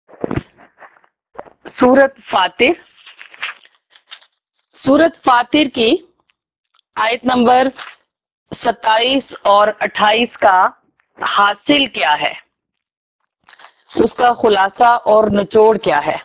सूरत फातिर, सूरत फातिर की आयत नंबर 27 और 28 का हासिल क्या है, उसका खुलासा और निचोड़ क्या है।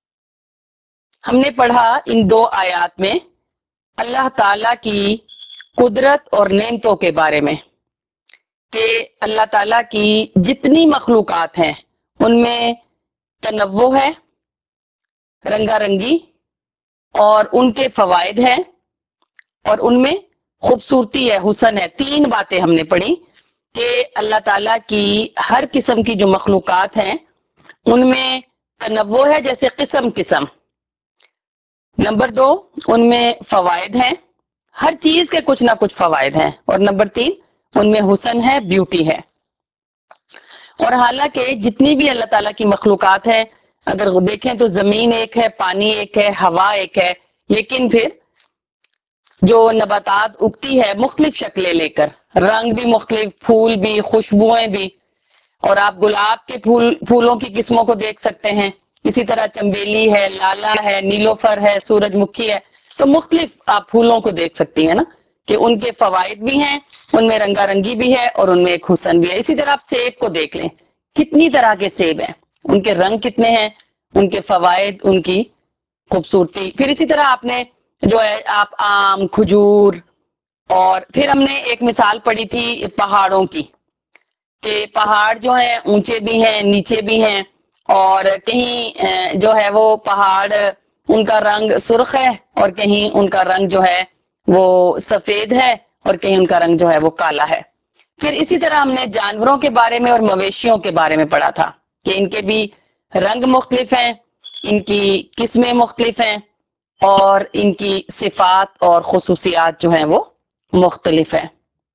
हमने पढ़ा इन दो आयत में अल्लाह ताला की कुदरत और नेमतों के बारे में कि अल्लाह ताला की जितनी मखलूकात हैं उनमें तनव्वु है, रंगारंगी, और उनके फवायद हैं और उनमें खूबसूरती है, हुसन है। तीन बातें हमने पढ़ी कि अल्लाह ताला की हर किस्म की जो मखलूकात हैं उनमें तनव्वु है, जैसे किस्म किस्म। नंबर 2, उनमें फवायद हैं, हर चीज के कुछ ना कुछ फवायद हैं। और नंबर 3, उनमें हुसन है, ब्यूटी है। और हालांकि जितनी भी अल्लाह ताला की मखलूकात है, अगर देखें तो जमीन एक है, पानी एक है, हवा एक है, लेकिन फिर जो नबातात उगती है मुख्तलिफ शक्लें लेकर, रंग भी मुख्तलिफ, फूल भी, खुशबुएं भी। और आप गुलाब के फूलों की किस्मों को देख सकते हैं, इसी तरह चंबेली है, लाला है, नीलोफर है, सूरजमुखी है। तो मुख्तलिफ आप फूलों को देख सकती हैं ना कि उनके फवायद भी हैं, उनमें रंगारंगी भी है और उनमें एक हुसन भी है। इसी तरह आप सेब को देख लें, कितनी तरह के सेब हैं, उनके रंग कितने हैं, उनके फवायद, उनकी खूबसूरती। फिर इसी तरह आपने जो है आप आम, खजूर, और फिर हमने एक मिसाल पढ़ी थी पहाड़ों की कि पहाड़ जो है ऊंचे भी हैं, नीचे भी हैं, और कहीं जो है वो पहाड़ उनका रंग सुर्ख है और कहीं उनका रंग जो है वो सफेद है और कहीं उनका रंग जो है वो काला है। फिर इसी तरह हमने जानवरों के बारे में और मवेशियों के बारे में पढ़ा था कि इनके भी रंग मुख्तलिफ हैं, इनकी किस्में मुख्तलिफ हैं और इनकी सिफात और खुसूसियात जो हैं वो मुख्तलिफ हैं।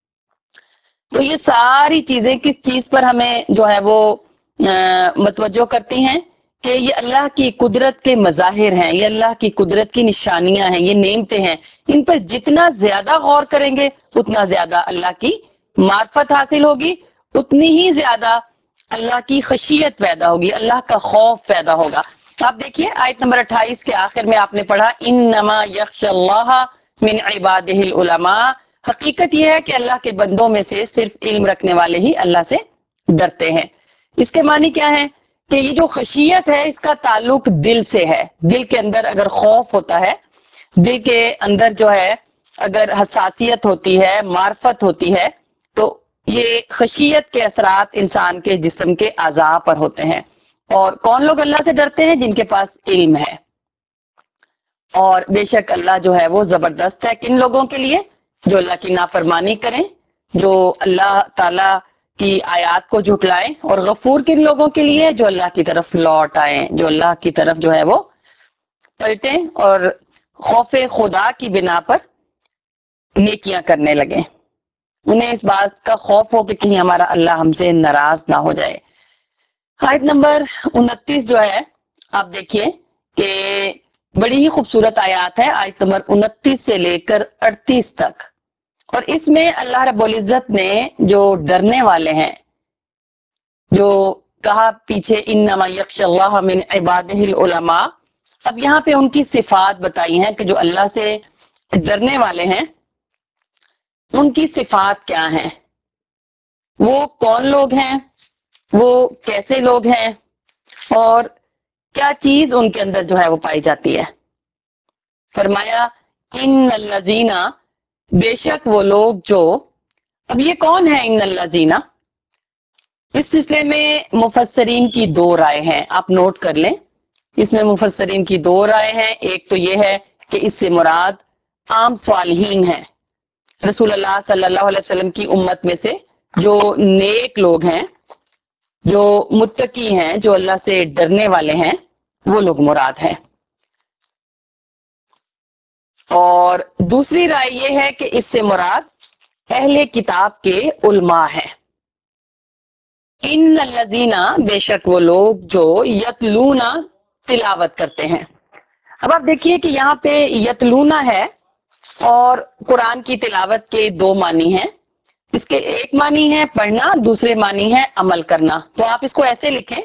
तो ये सारी चीजें किस चीज पर हमें जो है वो मतवज्जो करती हैं कि ये अल्लाह की कुदरत के मज़ाहिर हैं, ये अल्लाह की कुदरत की निशानियां हैं, ये नेमतें हैं। इन पर जितना ज्यादा गौर करेंगे उतना ज्यादा अल्लाह की मार्फत हासिल होगी, उतनी ही ज्यादा अल्लाह की खशियत पैदा होगी, अल्लाह का खौफ पैदा होगा। आप देखिए आयत नंबर 28 के आखिर में आपने पढ़ा इन्नमा यख्शल्लाह मिन इबादिहिल उलमा। हकीकत यह है कि अल्लाह के बंदों में से सिर्फ इल्म रखने वाले ही अल्लाह से डरते हैं। इसके मानी क्या है कि ये जो खशियत है इसका ताल्लुक दिल से है। दिल के अंदर अगर खौफ होता है, दिल के अंदर जो है अगर हसासियत होती है, मार्फत होती है, तो ये खशियत के असरात इंसान के जिस्म के आज़ा पर होते हैं। और कौन लोग अल्लाह से डरते हैं? जिनके पास इल्म है। और बेशक अल्लाह जो है वो जबरदस्त है किन लोगों के लिए? जो अल्लाह की नाफरमानी करें, जो अल्लाह ताला की आयत को झुटलाएं। और गफूर किन लोगों के लिए? जो अल्लाह की तरफ लौट आए, जो अल्लाह की तरफ जो है वो पलटे और खौफे खुदा की बिना पर नेकियां करने लगे। उन्हें इस बात का खौफ हो कि कहीं हमारा अल्लाह हमसे नाराज ना हो जाए। आयत नंबर 29 जो है आप देखिए कि बड़ी ही खूबसूरत आयत है, आयत नंबर 29 से लेकर 38 तक। और इसमें अल्लाह रब्बुल इज्जत ने जो डरने वाले हैं, जो कहा पीछे इन्नमा यख्शल्लाह मिन इबादिहिल उलमा, अब यहाँ पे उनकी सिफात बताई हैं कि जो अल्लाह से डरने वाले हैं उनकी सिफात क्या हैं, वो कौन लोग हैं, वो कैसे लोग हैं और क्या चीज उनके अंदर जो है वो पाई जाती है। फरमाया इन्नल्लज़ीना, बेशक वो लोग जो, अब ये कौन है इन्नल्लज़ीना? इस सिलसिले में मुफस्सरीन की दो राय हैं, आप नोट कर लें। इसमें मुफस्सरीन की दो राय हैं। एक तो ये है कि इससे मुराद आम स्वालिहीन है, रसूल अल्लाह सल्लल्लाहु अलैहि वसल्लम की उम्मत में से जो नेक लोग हैं, जो मुत्तकी हैं, जो अल्लाह से डरने वाले हैं, वो लोग मुराद हैं। और दूसरी राय ये है कि इससे मुराद अहले किताब के उलमा है। इन्नल्लज़ीना, बेशक वो लोग जो यतलूना, तिलावत करते हैं। अब आप देखिए कि यहाँ पे यतलूना है और कुरान की तिलावत के दो मानी हैं। इसके एक मानी है पढ़ना, दूसरे मानी है अमल करना। तो आप इसको ऐसे लिखें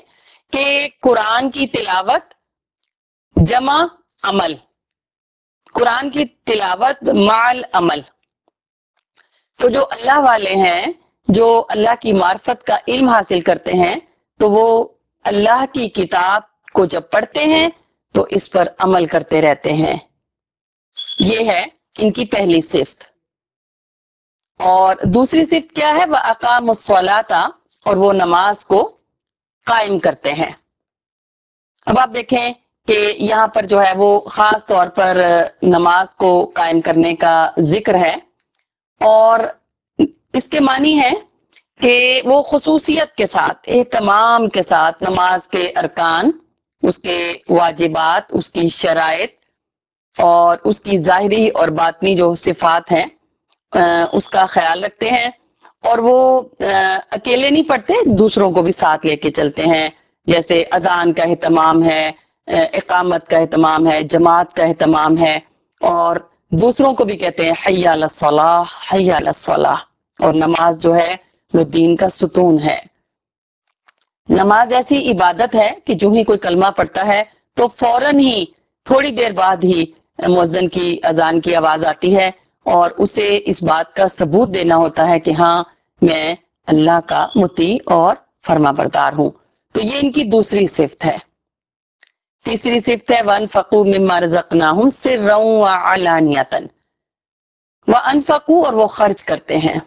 کہ قرآن کی تلاوت جمع عمل، قرآن کی تلاوت مع عمل. تو جو اللہ والے ہیں، جو اللہ کی معرفت کا علم حاصل کرتے ہیں، تو وہ اللہ کی کتاب کو جب پڑھتے ہیں تو اس پر عمل کرتے رہتے ہیں. یہ ہے ان کی پہلی صفت. اور دوسری صفت کیا ہے؟ وَأَقَامُوا الصَّلَاةَ، اور وہ نماز کو قائم کرتے ہیں. اب آپ دیکھیں کہ یہاں پر جو ہے وہ خاص طور پر نماز کو قائم کرنے کا ذکر ہے، اور اس کے معنی ہے کہ وہ خصوصیت کے ساتھ، اہتمام کے ساتھ نماز کے ارکان، اس کے واجبات، اس کی شرائط اور اس کی ظاہری اور باطنی جو صفات ہیں اس کا خیال رکھتے ہیں. اور وہ اکیلے نہیں پڑھتے، دوسروں کو بھی ساتھ لے کے چلتے ہیں. جیسے اذان کا اہتمام ہے، اقامت کا اہتمام ہے، جماعت کا اہتمام ہے، اور دوسروں کو بھی کہتے ہیں حی علی الصلاح، حی علی الصلاح. اور نماز جو ہے وہ دین کا ستون ہے. نماز ایسی عبادت ہے کہ جو ہی کوئی کلمہ پڑھتا ہے تو فوراً ہی تھوڑی دیر بعد ہی مؤذن کی اذان کی آواز آتی ہے، اور اسے اس بات کا ثبوت دینا ہوتا ہے کہ ہاں میں اللہ کا مطیع اور فرما بردار ہوں. تو یہ ان کی دوسری صفت ہے. تیسری صفت ہے وَأَنفَقُوا مِمَّا رَزَقْنَاهُمْ سِرًّا وَعَلَانِيَةً. وَأَنفَقُوا، اور وہ خرچ کرتے ہیں.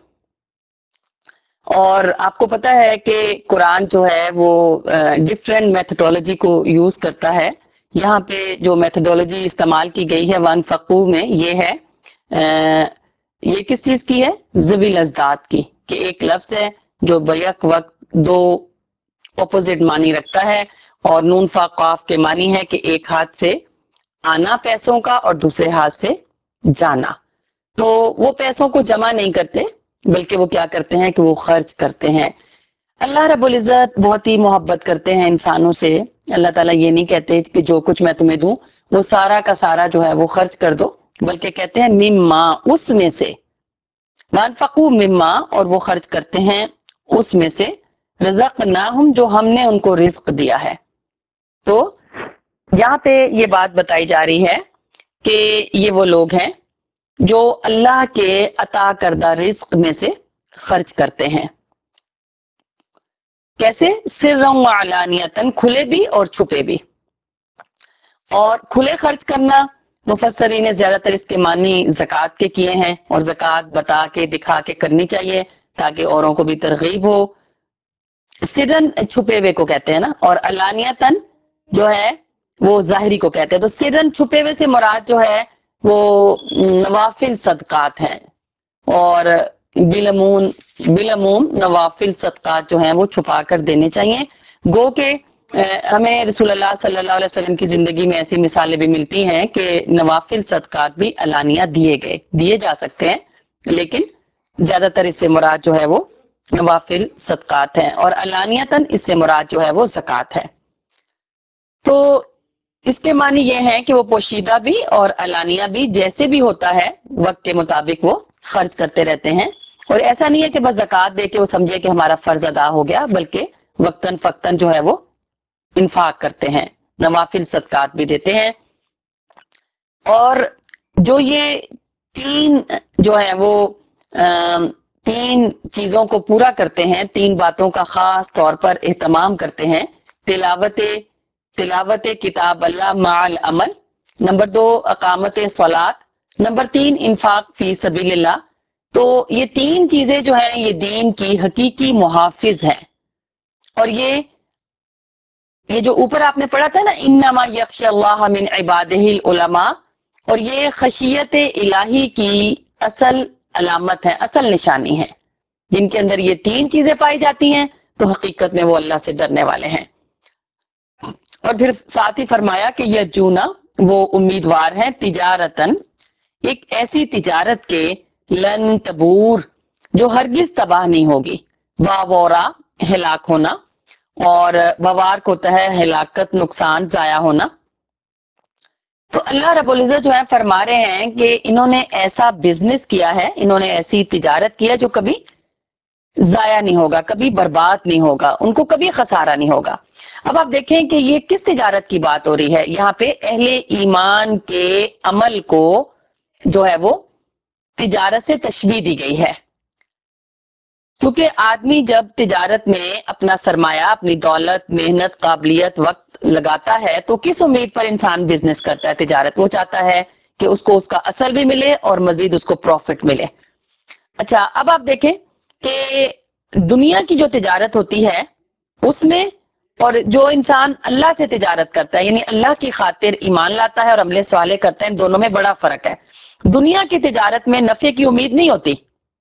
اور آپ کو پتا ہے کہ قرآن جو ہے وہ ڈفرینٹ میتھڈولوجی کو یوز کرتا ہے. یہاں پہ جو میتھڈولوجی استعمال کی گئی ہے وَأَنفَقُوا میں، یہ ہے یہ کس چیز کی ہے؟ ذوی الازداد کی، کہ ایک لفظ ہے جو بیک وقت دو اپوزٹ معنی رکھتا ہے. اور نون فا قاف کے معنی ہے کہ ایک ہاتھ سے آنا پیسوں کا اور دوسرے ہاتھ سے جانا. تو وہ پیسوں کو جمع نہیں کرتے، بلکہ وہ کیا کرتے ہیں کہ وہ خرچ کرتے ہیں. اللہ رب العزت بہت ہی محبت کرتے ہیں انسانوں سے. اللہ تعالیٰ یہ نہیں کہتے کہ جو کچھ میں تمہیں دوں وہ سارا کا سارا جو ہے وہ خرچ کر دو، بلکہ کہتے ہیں مما، اس میں سے. وَأَنفَقُوا مما، اور وہ خرچ کرتے ہیں اس میں سے. رَزَقْنَاهُمْ، جو ہم نے ان کو رزق دیا ہے. تو یہاں پہ یہ بات بتائی جا رہی ہے کہ یہ وہ لوگ ہیں جو اللہ کے عطا کردہ رزق میں سے خرچ کرتے ہیں. کیسے؟ سرًا وعلانیةً، کھلے بھی اور چھپے بھی. اور کھلے خرچ کرنا مفسرین نے زیادہ تر اس کے معنی زکوٰۃ کے کیے ہیں، اور زکوٰۃ بتا کے دکھا کے کرنی چاہیے تاکہ اوروں کو بھی ترغیب ہو. سرًا چھپے ہوئے کو کہتے ہیں نا، اور علانیةً جو ہے وہ ظاہری کو کہتے ہیں. تو سرًا چھپے ہوئے سے مراد جو ہے وہ نوافل صدقات ہیں، اور بالعموم نوافل صدقات جو ہیں وہ چھپا کر دینے چاہیے. گو کہ ہمیں رسول اللہ صلی اللہ علیہ وسلم کی زندگی میں ایسی مثالیں بھی ملتی ہیں کہ نوافل صدقات بھی علانیہ دیے جا سکتے ہیں، لیکن زیادہ تر اس سے مراد جو ہے وہ نوافل صدقات ہیں، اور علانیتاً اس سے مراد جو ہے وہ زکوٰۃ ہے. تو اس کے معنی یہ ہے کہ وہ پوشیدہ بھی اور علانیہ بھی جیسے بھی ہوتا ہے وقت کے مطابق وہ خرچ کرتے رہتے ہیں. اور ایسا نہیں ہے کہ بس زکوٰۃ دے کے وہ سمجھے کہ ہمارا فرض ادا ہو گیا، بلکہ وقتاً فقتاً جو ہے وہ انفاق کرتے ہیں، نوافل صدقات بھی دیتے ہیں. اور جو یہ تین جو ہے وہ تین چیزوں کو پورا کرتے ہیں، تین باتوں کا خاص طور پر اہتمام کرتے ہیں. تلاوت کتاب اللہ مع العمل، نمبر 2 اقامت صلاۃ، نمبر 3 انفاق فی سبیل اللہ. تو یہ تین چیزیں جو ہیں یہ دین کی حقیقی محافظ ہیں. اور یہ جو اوپر آپ نے پڑھا تھا نا انما یخشی اللہ من عبادہ العلماء، اور یہ خشیت الہی کی اصل علامت ہے، اصل نشانی ہے. جن کے اندر یہ تین چیزیں پائی جاتی ہیں تو حقیقت میں وہ اللہ سے ڈرنے والے ہیں. اور پھر ساتھ ہی فرمایا کہ یرجونا، وہ امیدوار ہیں، تجارتن، ایک ایسی تجارت کے، لن تبور، جو ہرگز تباہ نہیں ہوگی. واورا، ہلاک ہونا، اور بوار کو ہوتا ہے ہلاکت، نقصان، ضائع ہونا. تو اللہ رب العزت جو ہے فرما رہے ہیں کہ انہوں نے ایسا بزنس کیا ہے، انہوں نے ایسی تجارت کیا جو کبھی ضائع نہیں ہوگا، کبھی برباد نہیں ہوگا، ان کو کبھی خسارہ نہیں ہوگا۔ اب آپ دیکھیں کہ یہ کس تجارت کی بات ہو رہی ہے، یہاں پہ اہل ایمان کے عمل کو جو ہے وہ تجارت سے تشبیہ دی گئی ہے، کیونکہ آدمی جب تجارت میں اپنا سرمایہ، اپنی دولت، محنت، قابلیت، وقت لگاتا ہے تو کس امید پر انسان بزنس کرتا ہے، تجارت؟ وہ چاہتا ہے کہ اس کو اس کا اصل بھی ملے اور مزید اس کو پروفٹ ملے۔ اچھا، اب آپ دیکھیں کہ دنیا کی جو تجارت ہوتی ہے اس میں، اور جو انسان اللہ سے تجارت کرتا ہے، یعنی اللہ کی خاطر ایمان لاتا ہے اور عمل صالح کرتا ہے، ان دونوں میں بڑا فرق ہے۔ دنیا کی تجارت میں نفع کی امید نہیں ہوتی،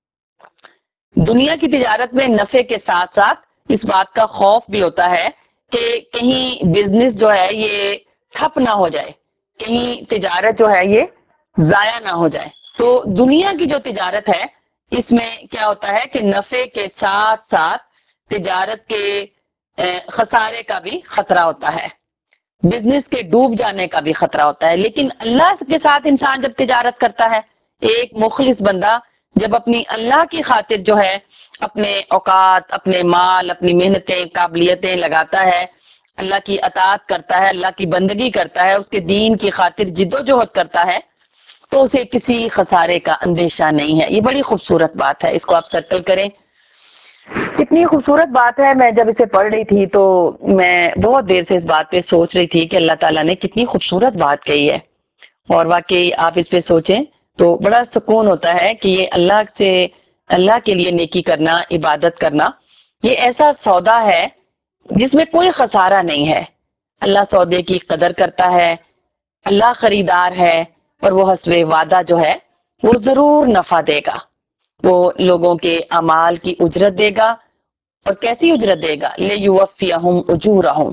دنیا کی تجارت میں نفع کے ساتھ ساتھ اس بات کا خوف بھی ہوتا ہے کہ کہیں بزنس جو ہے یہ ٹھپ نہ ہو جائے، کہیں تجارت جو ہے یہ ضائع نہ ہو جائے۔ تو دنیا کی جو تجارت ہے اس میں کیا ہوتا ہے کہ نفع کے ساتھ ساتھ تجارت کے خسارے کا بھی خطرہ ہوتا ہے، بزنس کے ڈوب جانے کا بھی خطرہ ہوتا ہے۔ لیکن اللہ کے ساتھ انسان جب تجارت کرتا ہے، ایک مخلص بندہ جب اپنی اللہ کی خاطر جو ہے اپنے اوقات، اپنے مال، اپنی محنتیں، قابلیتیں لگاتا ہے، اللہ کی اطاعت کرتا ہے، اللہ کی بندگی کرتا ہے، اس کے دین کی خاطر جد و جہد کرتا ہے، تو اسے کسی خسارے کا اندیشہ نہیں ہے۔ یہ بڑی خوبصورت بات ہے، اس کو آپ سرکل کریں۔ کتنی خوبصورت بات ہے، میں جب اسے پڑھ رہی تھی تو میں بہت دیر سے اس بات پہ سوچ رہی تھی کہ اللہ تعالیٰ نے کتنی خوبصورت بات کہی ہے، اور واقعی آپ اس پہ سوچیں تو بڑا سکون ہوتا ہے کہ یہ اللہ کے لیے نیکی کرنا، عبادت کرنا، یہ ایسا سودا ہے جس میں کوئی خسارہ نہیں ہے۔ اللہ سودے کی قدر کرتا ہے، اللہ خریدار ہے، اور وہ حسب وعدہ جو ہے وہ ضرور نفع دے گا، وہ لوگوں کے اعمال کی اجرت دے گا۔ اور کیسی اجرت دے گا؟ لِيُوَفِّيَهُمْ أُجُورَهُمْ،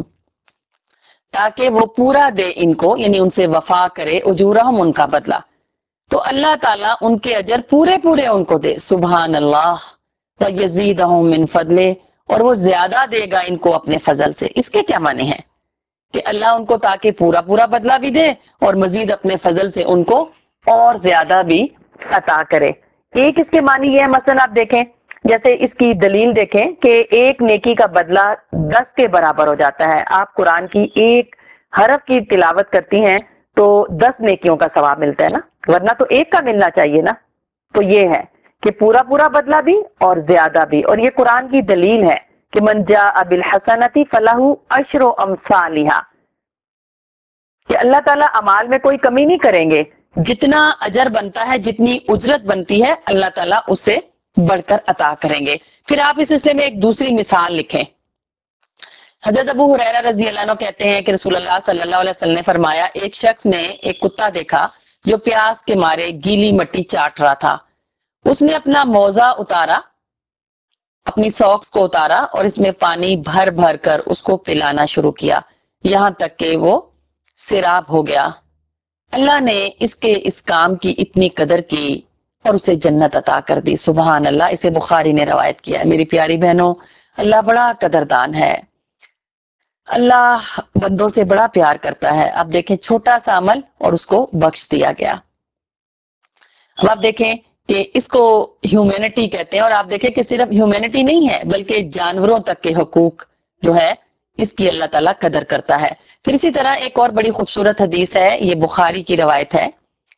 تاکہ وہ پورا دے ان کو، یعنی ان سے وفا کرے، اجورہم، ان کا بدلہ۔ تو اللہ تعالیٰ ان کے اجر پورے پورے ان کو دے، سبحان اللہ، وَيَزِيدَهُم مِّن فَضْلِهِ، اور وہ زیادہ دے گا ان کو اپنے فضل سے۔ اس کے کیا معنی ہیں کہ اللہ ان کو تاکہ پورا پورا بدلہ بھی دے اور مزید اپنے فضل سے ان کو اور زیادہ بھی عطا کرے۔ ایک اس کے معنی یہ ہے، مثلا آپ دیکھیں، جیسے اس کی دلیل دیکھیں کہ ایک نیکی کا بدلہ 10 کے برابر ہو جاتا ہے۔ آپ قرآن کی ایک حرف کی تلاوت کرتی ہیں تو 10 نیکیوں کا ثواب ملتا ہے نا، ورنہ تو ایک کا ملنا چاہیے نا۔ تو یہ ہے کہ پورا پورا بدلہ بھی اور زیادہ بھی، اور یہ قرآن کی دلیل ہے کہ من جاء بالحسنۃ فلہ عشر امثالھا، کہ اللہ تعالیٰ اعمال میں کوئی کمی نہیں کریں گے، جتنا اجر بنتا ہے، جتنی اجرت بنتی ہے، اللہ تعالیٰ اس سے بڑھ کر عطا کریں گے۔ پھر آپ اس سلسلے میں ایک دوسری مثال لکھیں۔ حضرت ابو ہریرہ رضی اللہ عنہ کہتے ہیں کہ رسول اللہ صلی اللہ علیہ وسلم نے فرمایا، ایک شخص نے ایک کتا دیکھا جو پیاس کے مارے گیلی مٹی چاٹ رہا تھا۔ اس نے اپنا موزہ اتارا، اپنی ساکس کو اتارا اور اس میں پانی بھر بھر کر اس کو پلانا شروع کیا، یہاں تک کہ وہ سیراب ہو گیا۔ اللہ نے اس کے اس کام کی اتنی قدر کی اور اسے جنت عطا کر دی۔ سبحان اللہ، اسے بخاری نے روایت کیا ہے۔ میری پیاری بہنوں، اللہ بڑا قدردان ہے، اللہ بندوں سے بڑا پیار کرتا ہے۔ اب دیکھیں، چھوٹا سا عمل اور اس کو بخش دیا گیا۔ اب آپ دیکھیں کہ اس کو ہیومینٹی کہتے ہیں، اور آپ دیکھیں کہ صرف ہیومینٹی نہیں ہے بلکہ جانوروں تک کے حقوق جو ہے اس کی اللہ تعالیٰ قدر کرتا ہے۔ پھر اسی طرح ایک اور بڑی خوبصورت حدیث ہے، یہ بخاری کی روایت ہے،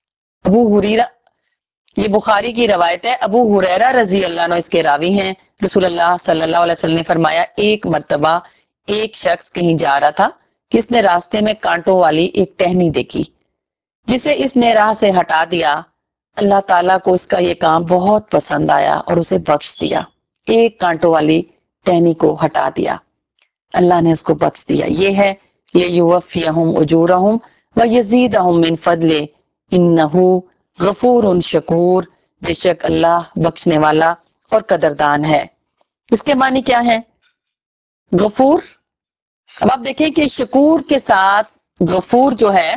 یہ بخاری کی روایت ہے، ابو ہریرہ رضی اللہ عنہ اس کے راوی ہیں۔ رسول اللہ صلی اللہ علیہ وسلم نے فرمایا، ایک مرتبہ ایک شخص کہیں جا رہا تھا کہ اس نے راستے میں کانٹوں والی ایک ٹہنی دیکھی، جسے اس نے راہ سے ہٹا دیا۔ اللہ تعالیٰ کو اس کا یہ کام بہت پسند آیا اور اسے بخش دیا، ایک کانٹوں والی ٹہنی کو ہٹا دیا، اللہ نے اس کو بخش دیا۔ یہ ہے لیوفیہم اجورہم ویزیدہم من فضلہ انہ غفور شکور، بے شک اللہ بخشنے والا اور قدردان ہے۔ اس کے معنی کیا ہے؟ غفور، اب آپ دیکھیں کہ شکور کے ساتھ غفور جو ہے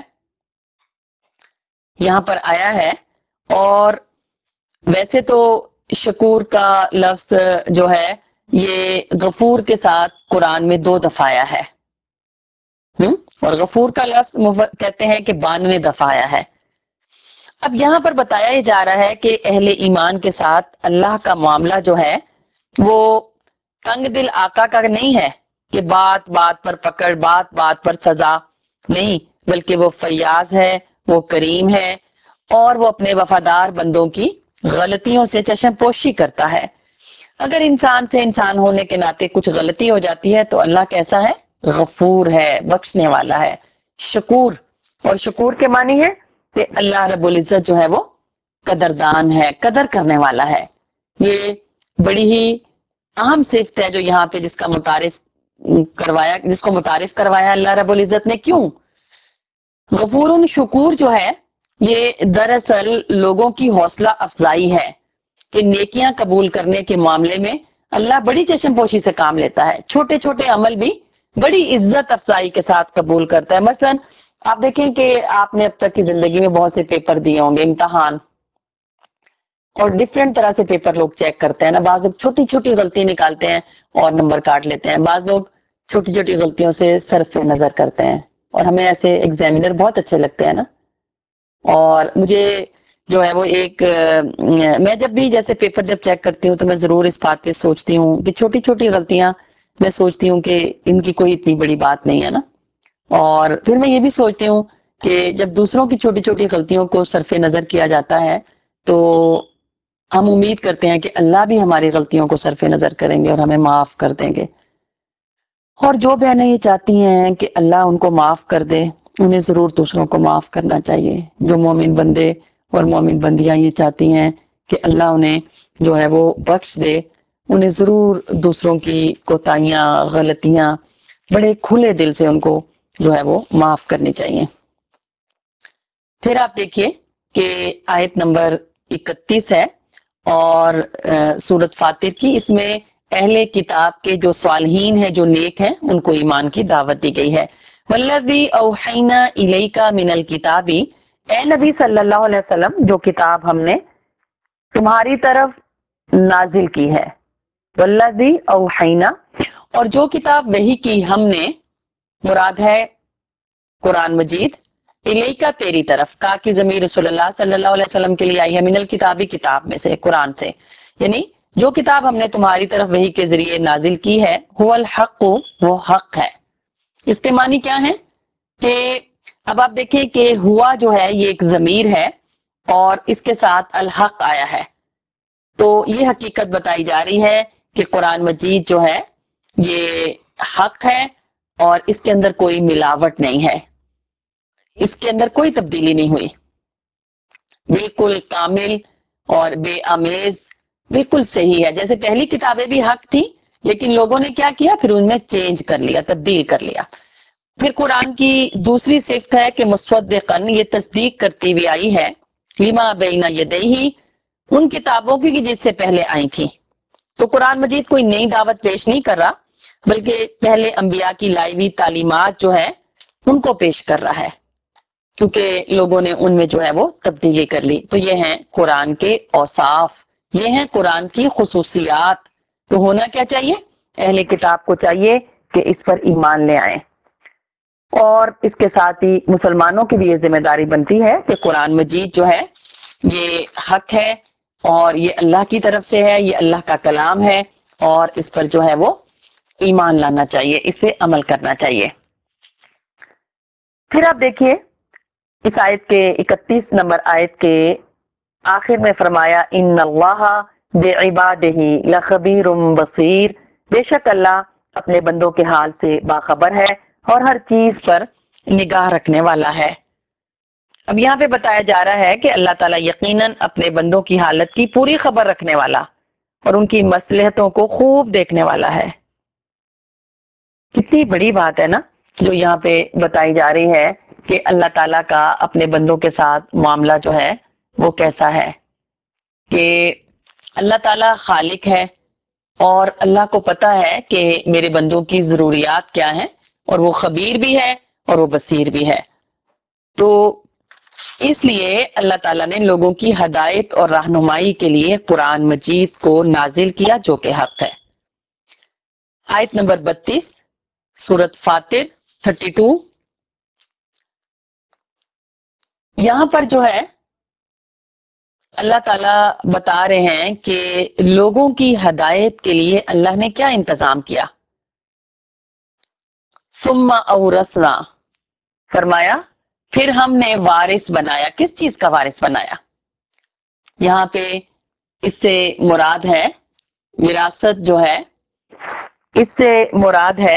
یہاں پر آیا ہے، اور ویسے تو شکور کا لفظ جو ہے یہ غفور کے ساتھ قرآن میں 2 دفعہ آیا ہے، اور غفور کا لفظ کہتے ہیں کہ 92 دفعہ آیا ہے۔ اب یہاں پر بتایا جا رہا ہے کہ اہل ایمان کے ساتھ اللہ کا معاملہ جو ہے وہ تنگ دل آقا کا نہیں ہے کہ بات بات پر پکڑ، بات بات پر سزا، نہیں، بلکہ وہ فیاض ہے، وہ کریم ہے، اور وہ اپنے وفادار بندوں کی غلطیوں سے چشم پوشی کرتا ہے۔ اگر انسان سے انسان ہونے کے ناطے کچھ غلطی ہو جاتی ہے تو اللہ کیسا ہے؟ غفور ہے، بخشنے والا ہے، شکور۔ اور شکور کے معنی ہے کہ اللہ رب العزت جو ہے وہ قدردان ہے، قدر کرنے والا ہے۔ یہ بڑی ہی اہم صفت ہے جو یہاں پہ جس کو متعارف کروایا اللہ رب العزت نے۔ کیوں؟ غفور شکور جو ہے یہ دراصل لوگوں کی حوصلہ افزائی ہے کہ نیکیاں قبول کرنے کے معاملے میں اللہ بڑی چشم پوشی سے کام لیتا ہے، چھوٹے چھوٹے عمل بھی بڑی عزت افزائی کے ساتھ قبول کرتا ہے۔ مثلا آپ دیکھیں کہ آپ نے اب تک کی زندگی میں بہت سے پیپر دیے ہوں گے، امتحان، اور ڈفرینٹ طرح سے پیپر لوگ چیک کرتے ہیں نا۔ بعض لوگ چھوٹی چھوٹی غلطی نکالتے ہیں اور نمبر کاٹ لیتے ہیں، بعض لوگ چھوٹی چھوٹی غلطیوں سے صرف نظر کرتے ہیں، اور ہمیں ایسے ایگزامینر بہت اچھے لگتے ہیں نا۔ اور مجھے جو ہے وہ میں جب بھی جیسے پیپر جب چیک کرتی ہوں تو میں ضرور اس بات پہ سوچتی ہوں کہ چھوٹی چھوٹی غلطیاں، میں سوچتی ہوں کہ ان کی کوئی اتنی بڑی بات نہیں ہے نا۔ اور پھر میں یہ بھی سوچتی ہوں کہ جب دوسروں کی چھوٹی چھوٹی غلطیوں کو صرف نظر کیا جاتا ہے تو ہم امید کرتے ہیں کہ اللہ بھی ہماری غلطیوں کو صرف نظر کریں گے اور ہمیں معاف کر دیں گے۔ اور جو بہنیں یہ چاہتی ہیں کہ اللہ ان کو معاف کر دے، انہیں ضرور دوسروں کو معاف کرنا چاہیے۔ جو مومن بندے اور مومن بندیاں یہ چاہتی ہیں کہ اللہ انہیں جو ہے وہ بخش دے، انہیں ضرور دوسروں کی کوتاہیاں، غلطیاں بڑے کھلے دل سے ان کو جو ہے وہ معاف کرنی چاہیے۔ پھر آپ دیکھیے کہ آیت نمبر 31 ہے اور سورۃ فاطر کی، اس میں اہل کتاب کے جو صالحین ہیں، جو نیک ہیں، ان کو ایمان کی دعوت دی گئی ہے۔ والذی اوحینا الیک من الکتاب، اے نبی صلی اللہ علیہ وسلم، جو کتاب ہم نے تمہاری طرف نازل کی ہے۔ والذی اوحینا، اور جو کتاب وحی کی ہم نے، مراد ہے قرآن مجید، الیکا تیری طرف، کا کی ضمیر رسول اللہ صلی اللہ علیہ وسلم کے لیے آئی ہے، من الکتابی کتاب میں سے، قرآن سے، یعنی جو کتاب ہم نے تمہاری طرف وحی کے ذریعے نازل کی ہے، هو الحق، وہ حق ہے۔ اس کے معنی کیا ہے کہ اب آپ دیکھیں کہ ہوا جو ہے یہ ایک ضمیر ہے اور اس کے ساتھ الحق آیا ہے، تو یہ حقیقت بتائی جا رہی ہے کہ قرآن مجید جو ہے یہ حق ہے اور اس کے اندر کوئی ملاوٹ نہیں ہے، اس کے اندر کوئی تبدیلی نہیں ہوئی، بالکل کامل اور بے آمیز، بالکل صحیح ہے۔ جیسے پہلی کتابیں بھی حق تھی لیکن لوگوں نے کیا کیا؟ پھر ان میں چینج کر لیا، تبدیل کر لیا۔ پھر قرآن کی دوسری صفت ہے کہ مصدقاً، یہ تصدیق کرتی ہوئی آئی ہے، لما بین یدیہ، ان کتابوں کی جس سے پہلے آئی تھی۔ تو قرآن مجید کوئی نئی دعوت پیش نہیں کر رہا، بلکہ پہلے انبیاء کی لائی ہوئی تعلیمات جو ہے ان کو پیش کر رہا ہے، کیونکہ لوگوں نے ان میں جو ہے وہ تبدیلی کر لی۔ تو یہ ہیں قرآن کے اوصاف، یہ ہیں قرآن کی خصوصیات۔ تو ہونا کیا چاہیے؟ اہل کتاب کو چاہیے کہ اس پر ایمان لے آئیں، اور اس کے ساتھ ہی مسلمانوں کی بھی یہ ذمہ داری بنتی ہے کہ قرآن مجید جو ہے یہ حق ہے اور یہ اللہ کی طرف سے ہے، یہ اللہ کا کلام ہے، اور اس پر جو ہے وہ ایمان لانا چاہیے، اس پہ عمل کرنا چاہیے۔ پھر آپ دیکھیے اس آیت کے 31 نمبر آیت کے آخر میں فرمایا، ان اللہ بعبادہ لخبیر بصیر، بے شک اللہ اپنے بندوں کے حال سے باخبر ہے اور ہر چیز پر نگاہ رکھنے والا ہے۔ اب یہاں پہ بتایا جا رہا ہے کہ اللہ تعالیٰ یقیناً اپنے بندوں کی حالت کی پوری خبر رکھنے والا اور ان کی مصلحتوں کو خوب دیکھنے والا ہے۔ کتنی بڑی بات ہے نا جو یہاں پہ بتائی جا رہی ہے کہ اللہ تعالیٰ کا اپنے بندوں کے ساتھ معاملہ جو ہے وہ کیسا ہے، کہ اللہ تعالیٰ خالق ہے اور اللہ کو پتا ہے کہ میرے بندوں کی ضروریات کیا ہیں، اور وہ خبیر بھی ہے اور وہ بصیر بھی ہے۔ تو اس لیے اللہ تعالیٰ نے لوگوں کی ہدایت اور رہنمائی کے لیے قرآن مجید کو نازل کیا جو کہ حق ہے۔ آیت نمبر 32 سورۃ فاطر 32، یہاں پر جو ہے اللہ تعالیٰ بتا رہے ہیں کہ لوگوں کی ہدایت کے لیے اللہ نے کیا انتظام کیا. ثم اورثنا، فرمایا پھر ہم نے وارث بنایا. کس چیز کا وارث بنایا؟ یہاں پہ اس سے مراد ہے وراثت جو ہے، اس سے مراد ہے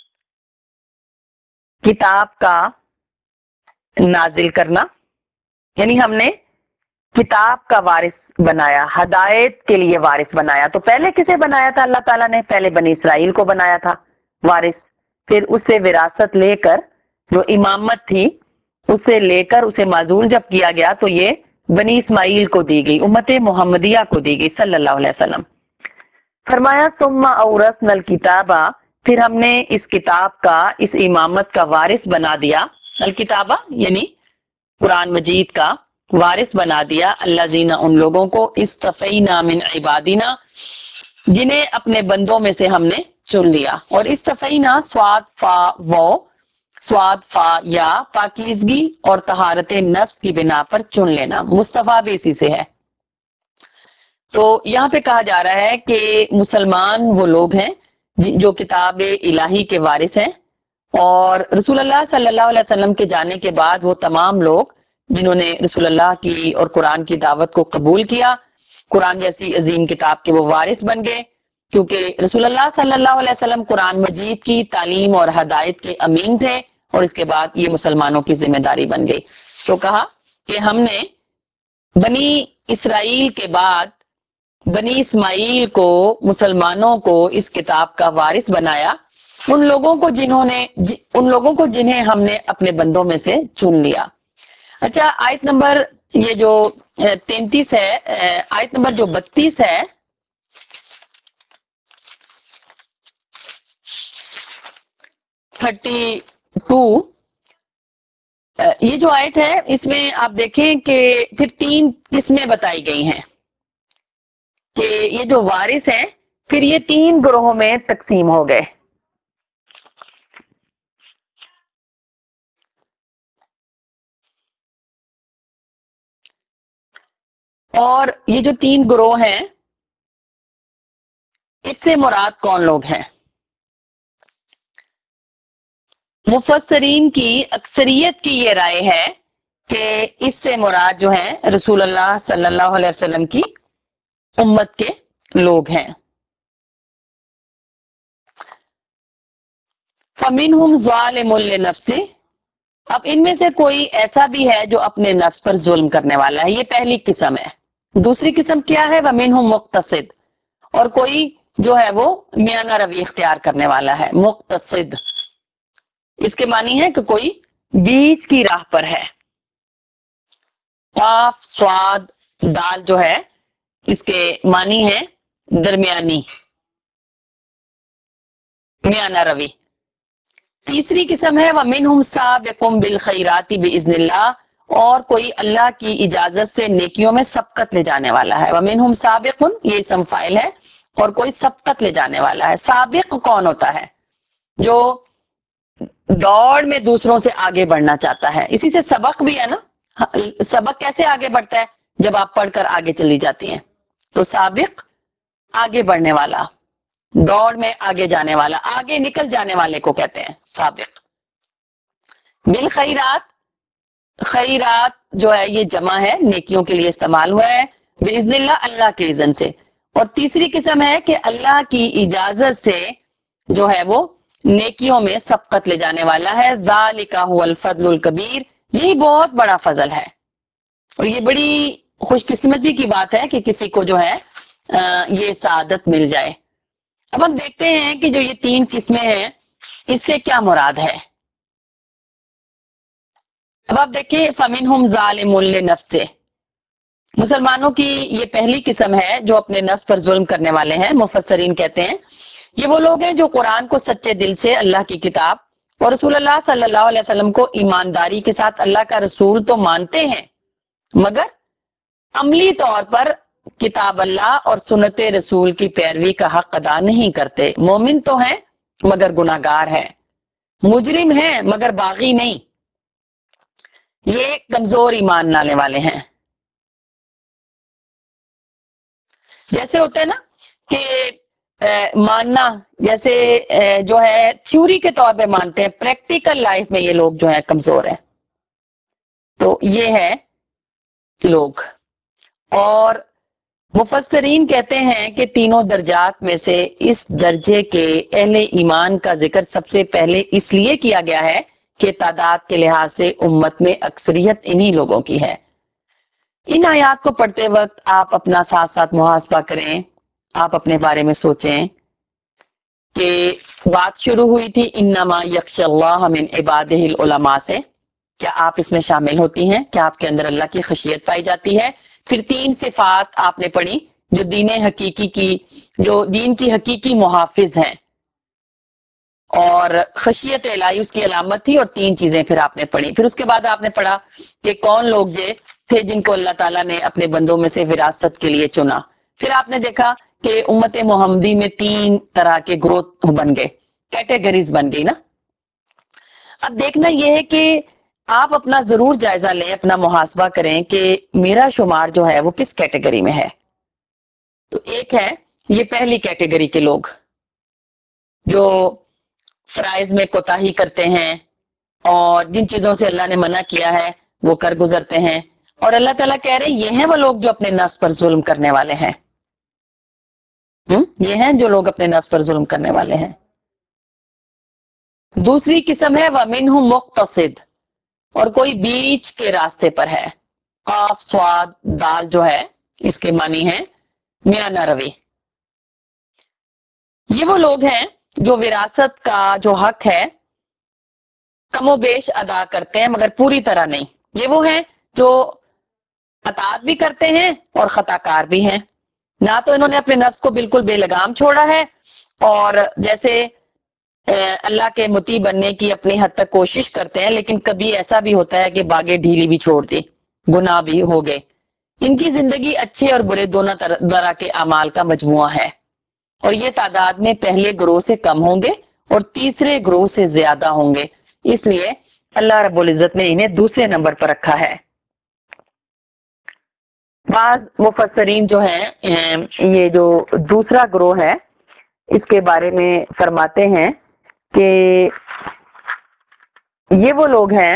کتاب کا نازل کرنا. یعنی ہم نے کتاب کا وارث بنایا، ہدایت کے لیے وارث بنایا. تو پہلے کسے بنایا تھا اللہ تعالیٰ نے؟ پہلے بنی اسرائیل کو بنایا تھا وارث. پھر اس سے وراثت لے کر جو امامت تھی اسے لے کر اسے معزول جب کیا گیا تو یہ بنی اسماعیل کو دی گئی، امت محمدیہ کو دی گئی صلی اللہ علیہ وسلم. فرمایا ثم اورثنا الکتابہ، پھر ہم نے اس کتاب کا، اس امامت کا وارث بنا دیا. الکتابہ یعنی قرآن مجید کا وارث بنا دیا. الذین، ان لوگوں کو، اصطفینا من عبادنا، جنہیں اپنے بندوں میں سے ہم نے چن لیا. اور اصطفینا سواد فا و، سواد فا یا، پاکیزگی اور طہارت نفس کی بنا پر چن لینا. مصطفیٰ بھی اسی سے ہے. تو یہاں پہ کہا جا رہا ہے کہ مسلمان وہ لوگ ہیں جو کتاب الہی کے وارث ہیں، اور رسول اللہ صلی اللہ علیہ وسلم کے جانے کے بعد وہ تمام لوگ جنہوں نے رسول اللہ کی اور قرآن کی دعوت کو قبول کیا، قرآن جیسی عظیم کتاب کے وہ وارث بن گئے. کیونکہ رسول اللہ صلی اللہ علیہ وسلم قرآن مجید کی تعلیم اور ہدایت کے امین تھے، اور اس کے بعد یہ مسلمانوں کی ذمہ داری بن گئی. تو کہا کہ ہم نے بنی اسرائیل کے بعد بنی اسماعیل کو، مسلمانوں کو اس کتاب کا وارث بنایا، ان لوگوں کو جنہیں ہم نے اپنے بندوں میں سے چن لیا. اچھا، آیت نمبر یہ جو 33 ہے، آیت نمبر جو 32 ہے، 32، یہ جو آیت ہے اس میں آپ دیکھیں کہ پھر 3 قسمیں بتائی گئی ہیں کہ یہ جو وارث ہیں پھر یہ 3 گروہوں میں تقسیم ہو گئے. اور یہ جو 3 گروہ ہیں اس سے مراد کون لوگ ہیں؟ مفسرین کی اکثریت کی یہ رائے ہے کہ اس سے مراد جو ہے رسول اللہ صلی اللہ علیہ وسلم کی امت کے لوگ ہیں. فَمِنْهُمْ ظَالِمٌ لِنَفْسِهِ، اب ان میں سے کوئی ایسا بھی ہے جو اپنے نفس پر ظلم کرنے والا ہے. یہ پہلی قسم ہے. دوسری قسم کیا ہے؟ وَمِنْهُمْ مُقْتَصِد، اور کوئی جو ہے وہ میانہ روی اختیار کرنے والا ہے. مقتصد اس کے معنی ہے کہ کوئی بیچ کی راہ پر ہے. قاف صاد دال جو ہے اس کے معنی ہے درمیانی، میانہ روی. تیسری قسم ہے وَمِنْهُمْ سَابِقٌ بِالْخَيْرَاتِ بِإِذْنِ اللَّهِ، اور کوئی اللہ کی اجازت سے نیکیوں میں سبقت لے جانے والا ہے. وَمِنْهُمْ سَابِقٌ یہ اسم فاعل ہے، اور کوئی سبقت لے جانے والا ہے. سابق کون ہوتا ہے؟ جو دوڑ میں دوسروں سے آگے بڑھنا چاہتا ہے. اسی سے سبق بھی ہے نا. سبق کیسے آگے بڑھتا ہے؟ جب آپ پڑھ کر آگے چلی جاتی ہیں. تو سابق آگے بڑھنے والا، دوڑ میں آگے جانے والا، آگے نکل جانے والے کو کہتے ہیں سابق. بالخیرات، خیرات جو ہے یہ جمع ہے، نیکیوں کے لیے استعمال ہوا ہے. باذن اللہ، اللہ کے اذن سے. اور تیسری قسم ہے کہ اللہ کی اجازت سے جو ہے وہ نیکیوں میں سبقت لے جانے والا ہے. ذالک هو الفضل الکبیر، یہی بہت بڑا فضل ہے، اور یہ بڑی خوش قسمتی کی بات ہے کہ کسی کو جو ہے یہ سعادت مل جائے. اب ہم دیکھتے ہیں کہ جو یہ 3 قسمیں ہیں اس سے کیا مراد ہے. اب آپ دیکھیں فَمِنْهُمْ ظَالِمٌ لِنَفْسِهِ، مسلمانوں کی یہ پہلی قسم ہے جو اپنے نفس پر ظلم کرنے والے ہیں. مفسرین کہتے ہیں یہ وہ لوگ ہیں جو قرآن کو سچے دل سے، اللہ کی کتاب اور رسول اللہ صلی اللہ علیہ وسلم کو ایمانداری کے ساتھ اللہ کا رسول تو مانتے ہیں، مگر عملی طور پر کتاب اللہ اور سنت رسول کی پیروی کا حق ادا نہیں کرتے. مومن تو ہیں مگر گناہگار ہیں، مجرم ہیں مگر باغی نہیں. یہ کمزور ایمان لانے والے ہیں. جیسے ہوتا ہے نا کہ ماننا، جیسے جو ہے تھیوری کے طور پہ مانتے ہیں، پریکٹیکل لائف میں یہ لوگ جو ہے کمزور ہیں. تو یہ ہے لوگ. اور مفسرین کہتے ہیں کہ تینوں درجات میں سے اس درجے کے اہل ایمان کا ذکر سب سے پہلے اس لیے کیا گیا ہے کہ تعداد کے لحاظ سے امت میں اکثریت انہی لوگوں کی ہے. ان آیات کو پڑھتے وقت آپ اپنا ساتھ ساتھ محاسبہ کریں، آپ اپنے بارے میں سوچیں کہ بات شروع ہوئی تھی انما یخشی اللہ من عبادہ العلماء سے. کیا آپ اس میں شامل ہوتی ہیں؟ کیا آپ کے اندر اللہ کی خشیت پائی جاتی ہے؟ پھر 3 صفات آپ نے پڑھی جو دین کی حقیقی محافظ ہیں، اور خشیت الہی اس کی علامت تھی، اور 3 چیزیں پھر آپ نے پڑھی. پھر اس کے بعد آپ نے پڑھا کہ کون لوگ تھے جن کو اللہ تعالیٰ نے اپنے بندوں میں سے وراثت کے لیے چنا. پھر آپ نے دیکھا کہ امت محمدی میں 3 طرح کے گروہ بن گئے، کیٹیگریز بن گئی نا. اب دیکھنا یہ ہے کہ آپ اپنا ضرور جائزہ لیں، اپنا محاسبہ کریں کہ میرا شمار جو ہے وہ کس کیٹیگری میں ہے. تو ایک ہے یہ پہلی کیٹیگری کے لوگ جو فرائض میں کوتاہی کرتے ہیں اور جن چیزوں سے اللہ نے منع کیا ہے وہ کر گزرتے ہیں، اور اللہ تعالیٰ کہہ رہے ہیں یہ ہیں وہ لوگ جو اپنے نفس پر ظلم کرنے والے ہیں. یہ ہیں جو لوگ اپنے نفس پر ظلم کرنے والے ہیں. دوسری قسم ہے وَمِنْهُمْ مُقْتَصِدٌ، اور کوئی بیچ کے راستے پر ہے. قاف صاد دال جو ہے اس کے معنی ہیں میانہ روی. یہ وہ لوگ ہیں جو وراثت کا جو حق ہے کم و بیش ادا کرتے ہیں مگر پوری طرح نہیں. یہ وہ ہیں جو اطاعت بھی کرتے ہیں اور خطا کار بھی ہیں. نہ تو انہوں نے اپنے نفس کو بالکل بے لگام چھوڑا ہے، اور جیسے اللہ کے مطیع بننے کی اپنی حد تک کوشش کرتے ہیں، لیکن کبھی ایسا بھی ہوتا ہے کہ باغیں ڈھیلی بھی چھوڑ دی، گناہ بھی ہو گئے. ان کی زندگی اچھے اور برے دونوں طرح کے اعمال کا مجموعہ ہے، اور یہ تعداد میں پہلے گروہ سے کم ہوں گے اور تیسرے گروہ سے زیادہ ہوں گے. اس لیے اللہ رب العزت نے انہیں دوسرے نمبر پر رکھا ہے. بعض مفسرین جو ہیں یہ جو دوسرا گروہ ہے اس کے بارے میں فرماتے ہیں کہ یہ وہ لوگ ہیں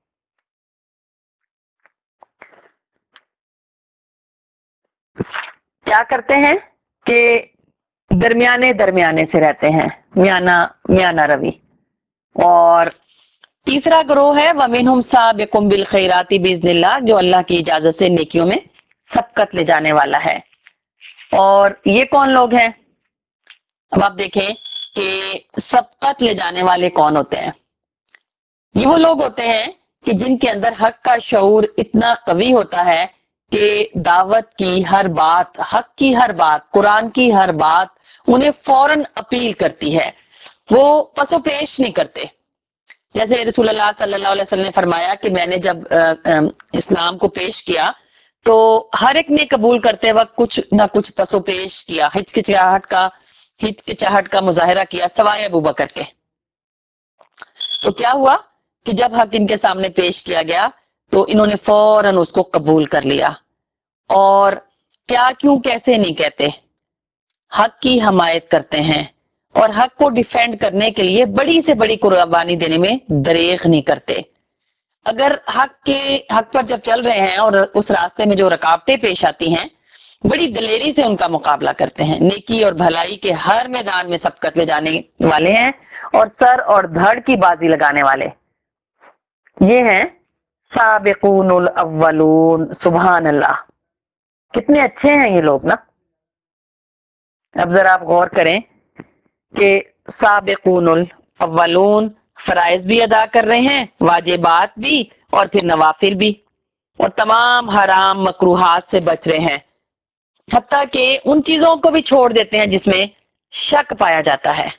کیا کرتے ہیں کہ درمیانے سے رہتے ہیں، میانہ روی. اور تیسرا گروہ ہے وَمِنْهُمْ سَابِقٌ بِالْخَيْرَاتِ بِإِذْنِ اللَّهِ، جو اللہ کی اجازت سے نیکیوں میں سبقت لے جانے والا ہے. اور یہ کون لوگ ہیں؟ اب آپ دیکھیں کہ سبقت لے جانے والے کون ہوتے ہیں. یہ وہ لوگ ہوتے ہیں کہ جن کے اندر حق کا شعور اتنا قوی ہوتا ہے کہ دعوت کی ہر بات، حق کی ہر بات، قرآن کی ہر بات انہیں فوراً اپیل کرتی ہے، وہ پس و پیش نہیں کرتے. جیسے رسول اللہ صلی اللہ علیہ وسلم نے فرمایا کہ میں نے جب اسلام کو پیش کیا تو ہر ایک نے قبول کرتے وقت کچھ نہ کچھ پس و پیش کیا، ہچکچاہٹ کا مظاہرہ کیا، سوائے ابو بکر کے. تو کیا ہوا کہ جب حق ان کے سامنے پیش کیا گیا تو انہوں نے فوراً اس کو قبول کر لیا، اور کیا کیوں کیسے نہیں کہتے، حق کی حمایت کرتے ہیں اور حق کو ڈیفینڈ کرنے کے لیے بڑی سے بڑی قربانی دینے میں دریغ نہیں کرتے. اگر حق پر جب چل رہے ہیں اور اس راستے میں جو رکاوٹیں پیش آتی ہیں بڑی دلیری سے ان کا مقابلہ کرتے ہیں. نیکی اور بھلائی کے ہر میدان میں سبقت لے جانے والے ہیں اور سر اور دھڑ کی بازی لگانے والے. یہ ہیں سابقون الاولون. سبحان اللہ، کتنے اچھے ہیں یہ لوگ نا. اب ذرا آپ غور کریں کہ سابقون الاولون فرائض بھی ادا کر رہے ہیں، واجبات بھی، اور پھر نوافل بھی، اور تمام حرام مکروہات سے بچ رہے ہیں، حتیٰ کہ ان چیزوں کو بھی چھوڑ دیتے ہیں جس میں شک پایا جاتا ہے.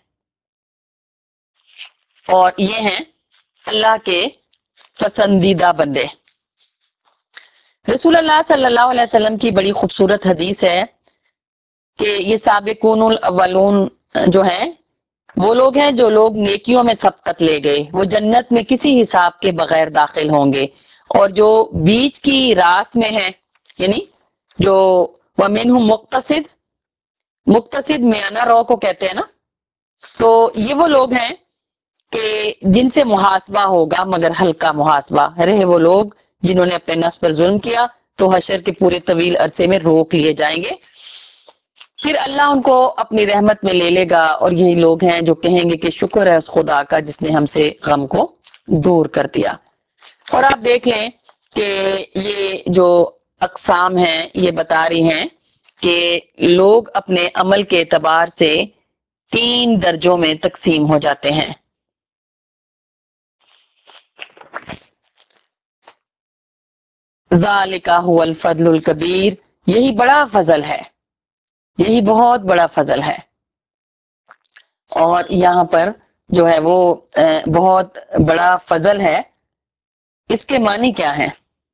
اور یہ ہیں اللہ کے پسندیدہ بندے. رسول اللہ صلی اللہ علیہ وسلم کی بڑی خوبصورت حدیث ہے کہ یہ سابقون الاولون جو ہیں وہ لوگ ہیں جو لوگ نیکیوں میں سبقت لے گئے، وہ جنت میں کسی حساب کے بغیر داخل ہوں گے. اور جو بیچ کی راست میں ہیں، یعنی جو وَمِنْهُمْ مُقْتَصِدٌ، मुक्तसिद मियाना रो को कहते हैं ना, तो ये वो लोग हैं कि जिनसे मुहासबा होगा मगर हल्का मुहासबा। रहे वो लोग जिन्होंने अपने नफ्स पर जुल्म किया तो हशर के पूरे तवील अरसे में रोक लिए जाएंगे, फिर अल्लाह उनको अपनी रहमत में ले लेगा, और यही लोग हैं जो कहेंगे कि शुक्र है उस खुदा का जिसने हमसे गम को दूर कर दिया। और आप देख लें कि ये जो अकसाम हैं ये बता रही हैं कि लोग अपने अमल के एतबार से 3 दर्जों में तकसीम हो जाते हैं। ज़ालिका हुवल फज़लुल कबीर, यही बड़ा फजल है, यही बहुत बड़ा फजल है। और यहाँ पर जो है वो बहुत बड़ा फजल है, इसके मानी क्या है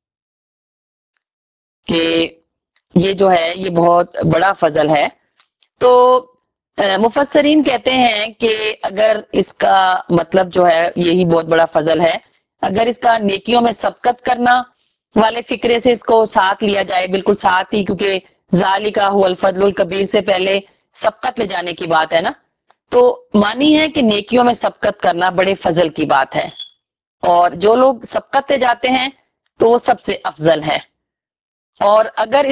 कि ये जो है ये बहुत बड़ा फजल है। तो मुफस्सरीन कहते हैं कि अगर इसका मतलब जो है यही बहुत बड़ा फजल है, अगर इसका नेकियों में सबकत करना वाले फिक्रे से इसको साथ लिया जाए, बिल्कुल साथ ही, क्योंकि ज़ालिका हुवल फज़लुल कबीर से पहले सबकत ले जाने की बात है ना, तो मानी है कि नेकियों में सबकत करना बड़े फजल की बात है, और जो लोग सबकत ले जाते हैं तो वो सबसे अफजल है। और अगर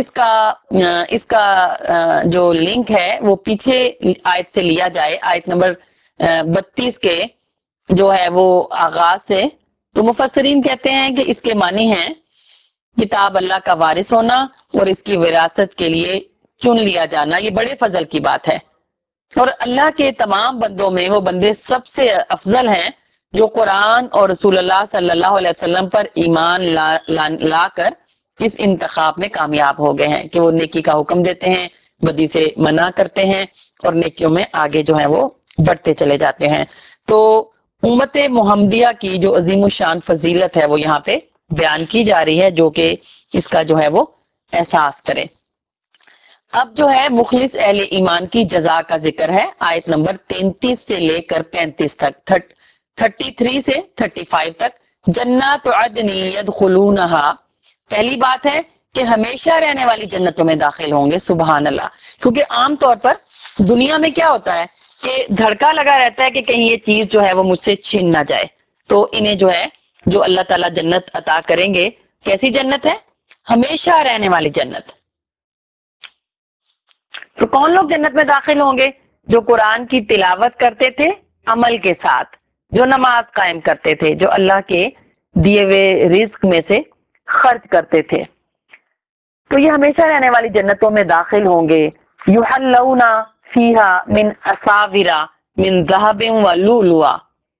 इसका जो लिंक है वो पीछे आयत से लिया जाए, आयत नंबर 32 के जो है वो आगाज से, तो मुफस्सरीन कहते हैं कि इसके मानी हैं किताब अल्लाह का वारिस होना और इसकी विरासत के लिए चुन लिया जाना, ये बड़े फजल की बात है। और अल्लाह के तमाम बंदों में वो बंदे सबसे अफजल हैं जो कुरान और रसूलुल्लाह सल्लल्लाहु अलैहि वसल्लम पर ईमान लाकर इस इंतखाब में कामयाब हो गए हैं कि वो नेकी का हुक्म देते हैं, बदी से मना करते हैं, और नेकियों में आगे जो है वो बढ़ते चले जाते हैं। तो उम्मत मुहम्मदिया की जो अजीम शान फजीलत है वो यहाँ पे बयान की जा रही है, जो कि इसका जो है वो एहसास करें। अब जो है मुखलिस अहले ईमान की जजा का जिक्र है, आयत नंबर 33 से लेकर 35 तक, 33 से 35 तक। जन्नत अदनी यदखुलूनहा, पहली बात है कि हमेशा रहने वाली जन्नतों में दाखिल होंगे। सुबहान अल्लाह। क्योंकि आमतौर पर दुनिया में क्या होता है कि धड़का लगा रहता है कि कहीं ये चीज जो है वो मुझसे छीन ना जाए, तो इन्हें जो है जो अल्लाह ताला जन्नत अता करेंगे, कैसी जन्नत है? हमेशा रहने वाली जन्नत। तो कौन लोग जन्नत में दाखिल होंगे? जो कुरान की तिलावत करते थे अमल के साथ, जो नमाज कायम करते थे, जो अल्लाह के दिए हुए रिज्क में से खर्च करते थे, तो ये हमेशा रहने वाली जन्नतों में दाखिल होंगे। युहल्लौना फीहा मिन असाविरा मिन ज़हबिन व लुलुआ।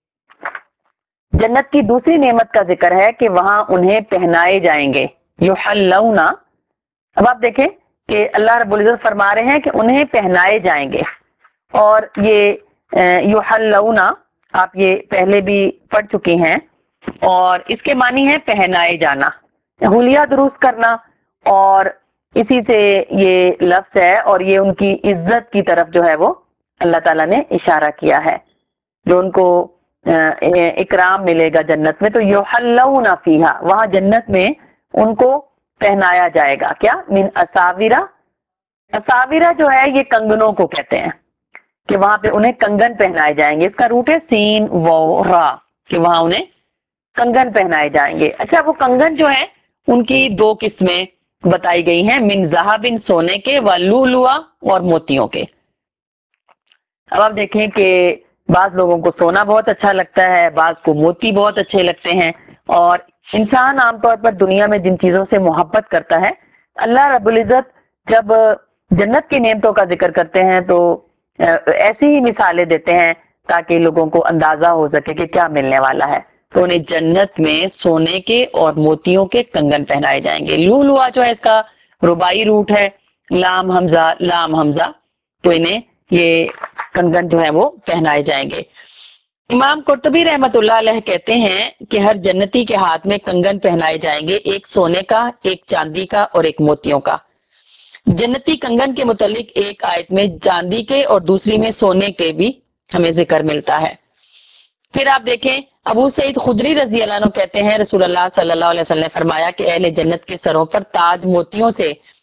जन्नत की दूसरी नेमत का जिक्र है कि वहां उन्हें पहनाए जाएंगे। युहल्लौना, अब आप देखें कि अल्लाह रब्बुल इज्जत फरमा रहे हैं कि उन्हें पहनाए जाएंगे, और ये युहल्लौना आप ये पहले भी पढ़ चुकी हैं, और इसके मानी है पहनाए जाना, हुलिया दुरुस्त करना, और इसी से ये लफ्ज है, और ये उनकी इज्जत की तरफ जो है वो अल्लाह ताला ने इशारा किया है, जो उनको इकराम मिलेगा जन्नत में। तो युहल्लौना फीहा, वहां जन्नत में उनको पहनाया जाएगा क्या? मिन असाविरा। असाविरा जो है ये कंगनों को कहते हैं, कि वहां पे उन्हें कंगन पहनाए जाएंगे। इसका रूट है सीन वो रा, कि वहां उन्हें कंगन पहनाए जाएंगे। अच्छा, वो कंगन जो है उनकी 2 किस्में बताई गई हैं, मिन ज़हाबिन, सोने के, व लुलुआ, और मोतियों के। अब आप देखें कि बाज लोगों को सोना बहुत अच्छा लगता है, बाज को मोती बहुत अच्छे लगते हैं, और इंसान आमतौर पर दुनिया में जिन चीजों से मोहब्बत करता है, अल्लाह रब्बुल इज्जत जब जन्नत की नेमतों का जिक्र करते हैं तो ऐसी ही मिसालें देते हैं ताकि लोगों को अंदाजा हो सके कि क्या मिलने वाला है। तो उन्हें जन्नत में सोने के और मोतियों के कंगन पहनाए जाएंगे। लुलुआ जो है इसका रुबाई रूट है, लाम हमजा लाम हमजा, तो इन्हें ये कंगन जो है वो पहनाए जाएंगे। इमाम कुर्तुबी रहमतुल्लाह अलैह कहते हैं कि हर जन्नती के हाथ में कंगन पहनाए जाएंगे, एक सोने का, एक चांदी का, और एक मोतियों का। जन्नती कंगन के मुतालिक एक आयत में चांदी के और दूसरी में सोने के भी हमें जिक्र मिलता है। फिर आप देखें, अबू सईद खुदरी रजी अल्लाह अन्हु कहते हैं रसूलुल्लाह सल्लल्लाहु अलैहि वसल्लम ने फरमाया कि अहले जन्नत के सरों पर ताज मोतियों से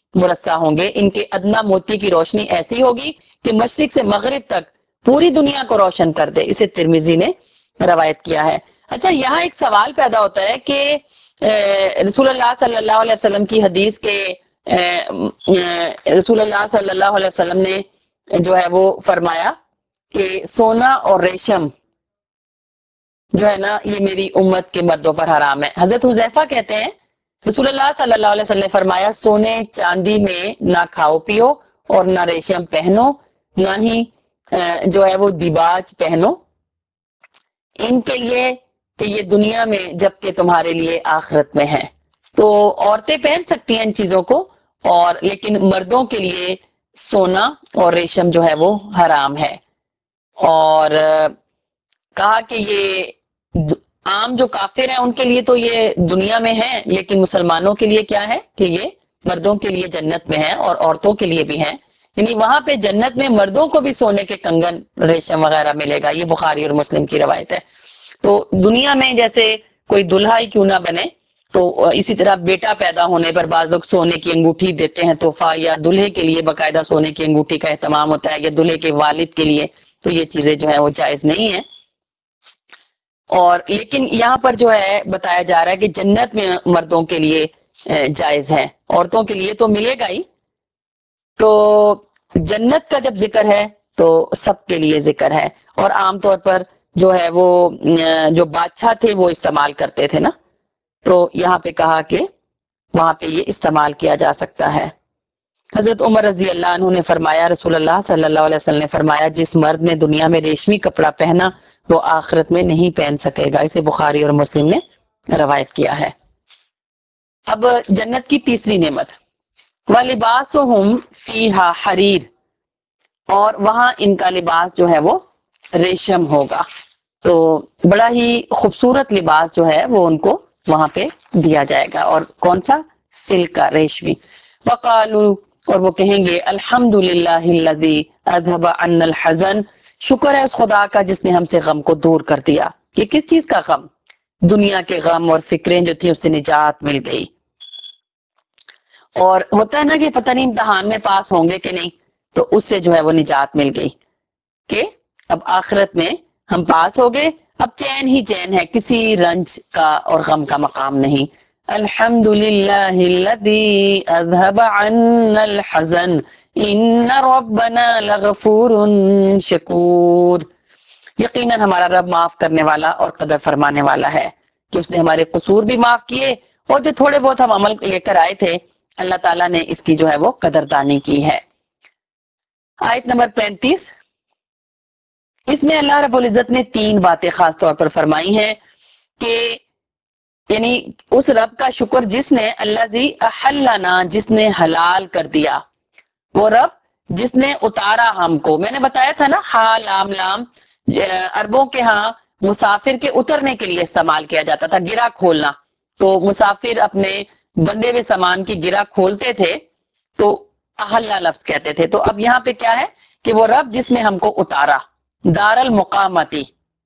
مرصع ہوں گے، ان کے ادنا موتی کی روشنی ایسی ہوگی کہ مشرق سے مغرب تک پوری دنیا کو روشن کر دے. اسے ترمذی نے روایت کیا ہے. اچھا، یہاں ایک سوال پیدا ہوتا ہے کہ رسول اللہ صلی اللہ علیہ وسلم کی حدیث کے رسول اللہ صلی اللہ علیہ وسلم نے جو ہے وہ فرمایا کہ سونا اور ریشم جو ہے نا یہ میری امت کے مردوں پر حرام ہے. حضرت حذیفہ کہتے ہیں رسول اللہ صلی اللہ علیہ وسلم نے فرمایا سونے چاندی میں نہ کھاؤ پیو اور نہ ریشم پہنو، نہ ہی جو ہے وہ دیباج پہنو، ان کے لیے کہ یہ دنیا میں جبکہ تمہارے لیے آخرت میں ہے. تو عورتیں پہن سکتی ہیں ان چیزوں کو، اور لیکن مردوں کے لیے سونا اور ریشم جو ہے وہ حرام ہے. اور کہا کہ یہ عام جو کافر ہیں ان کے لیے تو یہ دنیا میں ہے، لیکن مسلمانوں کے لیے کیا ہے کہ یہ مردوں کے لیے جنت میں ہے اور عورتوں کے لیے بھی ہیں. یعنی وہاں پہ جنت میں مردوں کو بھی سونے کے کنگن ریشم وغیرہ ملے گا. یہ بخاری اور مسلم کی روایت ہے. تو دنیا میں جیسے کوئی دلہا ہی کیوں نہ بنے، تو اسی طرح بیٹا پیدا ہونے پر بعض لوگ سونے کی انگوٹھی دیتے ہیں تحفہ، یا دلہے کے لیے باقاعدہ سونے کی انگوٹھی کا اہتمام ہوتا ہے، یا دلہے کے والد کے لیے. تو یہ چیزیں جو ہیں وہ جائز نہیں ہیں. اور لیکن یہاں پر جو ہے بتایا جا رہا ہے کہ جنت میں مردوں کے لیے جائز ہے، عورتوں کے لیے تو ملے گا ہی. تو جنت کا جب ذکر ہے تو سب کے لیے ذکر ہے. اور عام طور پر جو ہے وہ جو بادشاہ تھے وہ استعمال کرتے تھے نا، تو یہاں پہ کہا کہ وہاں پہ یہ استعمال کیا جا سکتا ہے. حضرت عمر رضی اللہ عنہ نے فرمایا رسول اللہ صلی اللہ علیہ وسلم نے فرمایا جس مرد نے دنیا میں ریشمی کپڑا پہنا وہ آخرت میں نہیں پہن سکے گا. اسے بخاری اور مسلم نے روایت کیا ہے. اب جنت کی تیسری نعمت وَلِبَاسُهُمْ فِيهَا حریر، اور وہاں ان کا لباس جو ہے وہ ریشم ہوگا. تو بڑا ہی خوبصورت لباس جو ہے وہ ان کو وہاں پہ دیا جائے گا. اور کون سا؟ سلک کا، ریشمی. وَقَالُوا، اور وہ کہیں گے الحمدللہ الذی اذهب عنا الحزن، شکر ہے اس خدا کا جس نے ہم سے غم کو دور کر دیا. یہ کس چیز کا غم؟ دنیا کے غم اور فکریں جو تھی اس سے نجات مل گئی. اور ہوتا ہے نا کہ پتہ نہیں امتحان میں پاس ہوں گے کہ نہیں، تو اس سے جو ہے وہ نجات مل گئی کہ اب آخرت میں ہم پاس ہو گئے، اب چین ہی چین ہے، کسی رنج کا اور غم کا مقام نہیں. الحمدللہ الذی اذهب عنا الحزن ان ربنا لغفور شکور، یقیناً ہمارا رب معاف کرنے والا اور قدر فرمانے والا ہے کہ اس نے ہمارے قصور بھی معاف کیے، اور جو تھوڑے بہت ہم عمل لے کر آئے تھے اللہ تعالیٰ نے اس کی جو ہے وہ قدردانی کی ہے. آیت نمبر 35، اس میں اللہ رب العزت نے 3 باتیں خاص طور پر فرمائی ہیں کہ یعنی اس رب کا شکر جس نے الذی احلنا، جس نے حلال کر دیا، وہ رب جس نے اتارا ہم کو. میں نے بتایا تھا نا ہا لام لام عربوں کے ہاں مسافر کے اترنے کے لیے استعمال کیا جاتا تھا، گرہ کھولنا. تو مسافر اپنے بندے ہوئے سامان کی گرہ کھولتے تھے تو احلہ لفظ کہتے تھے. تو اب یہاں پہ کیا ہے کہ وہ رب جس نے ہم کو اتارا، دار المقامتی،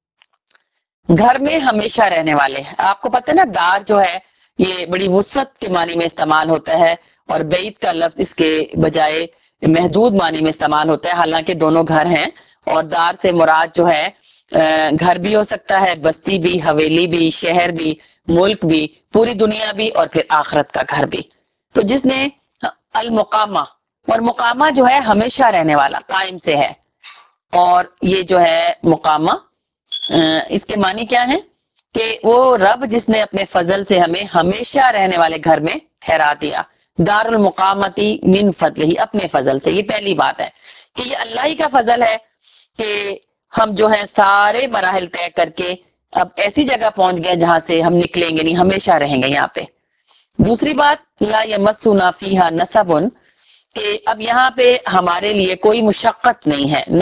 گھر میں ہمیشہ رہنے والے. آپ کو پتہ ہے نا دار جو ہے یہ بڑی وسعت کے معنی میں استعمال ہوتا ہے، اور بیت کا لفظ اس کے بجائے محدود معنی میں استعمال ہوتا ہے، حالانکہ دونوں گھر ہیں. اور دار سے مراد جو ہے گھر بھی ہو سکتا ہے، بستی بھی، حویلی بھی، شہر بھی، ملک بھی، پوری دنیا بھی، اور پھر آخرت کا گھر بھی. تو جس نے المقامہ، اور مقامہ جو ہے ہمیشہ رہنے والا، قائم سے ہے. اور یہ جو ہے مقامہ اس کے معنی کیا ہے کہ وہ رب جس نے اپنے فضل سے ہمیں ہمیشہ رہنے والے گھر میں ٹھہرا دیا. دار المقامتی من فضل ہی، اپنے فضل سے. یہ پہلی بات ہے کہ یہ اللہ ہی کا فضل ہے کہ ہم جو ہیں سارے مراحل طے کر کے اب ایسی جگہ پہنچ گئے جہاں سے ہم نکلیں گے نہیں، ہمیشہ رہیں گے یہاں پہ. دوسری بات لا یمسنا فیہا نصب، کہ اب یہاں پہ ہمارے لیے کوئی مشقت نہیں ہے.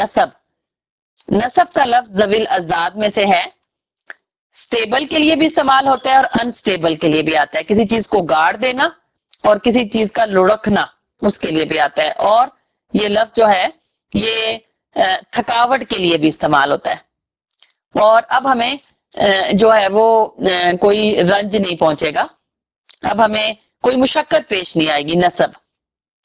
نصب کا لفظ ذوی الاضداد میں سے ہے، سٹیبل کے لیے بھی استعمال ہوتا ہے اور انسٹیبل کے لیے بھی آتا ہے. کسی چیز کو گاڑ دینا اور کسی چیز کا لڑکنا اس کے لیے بھی آتا ہے. اور یہ لفظ جو ہے یہ تھکاوٹ کے لیے بھی استعمال ہوتا ہے. اور اب ہمیں جو ہے وہ کوئی رنج نہیں پہنچے گا، اب ہمیں کوئی مشقت پیش نہیں آئے گی. نصب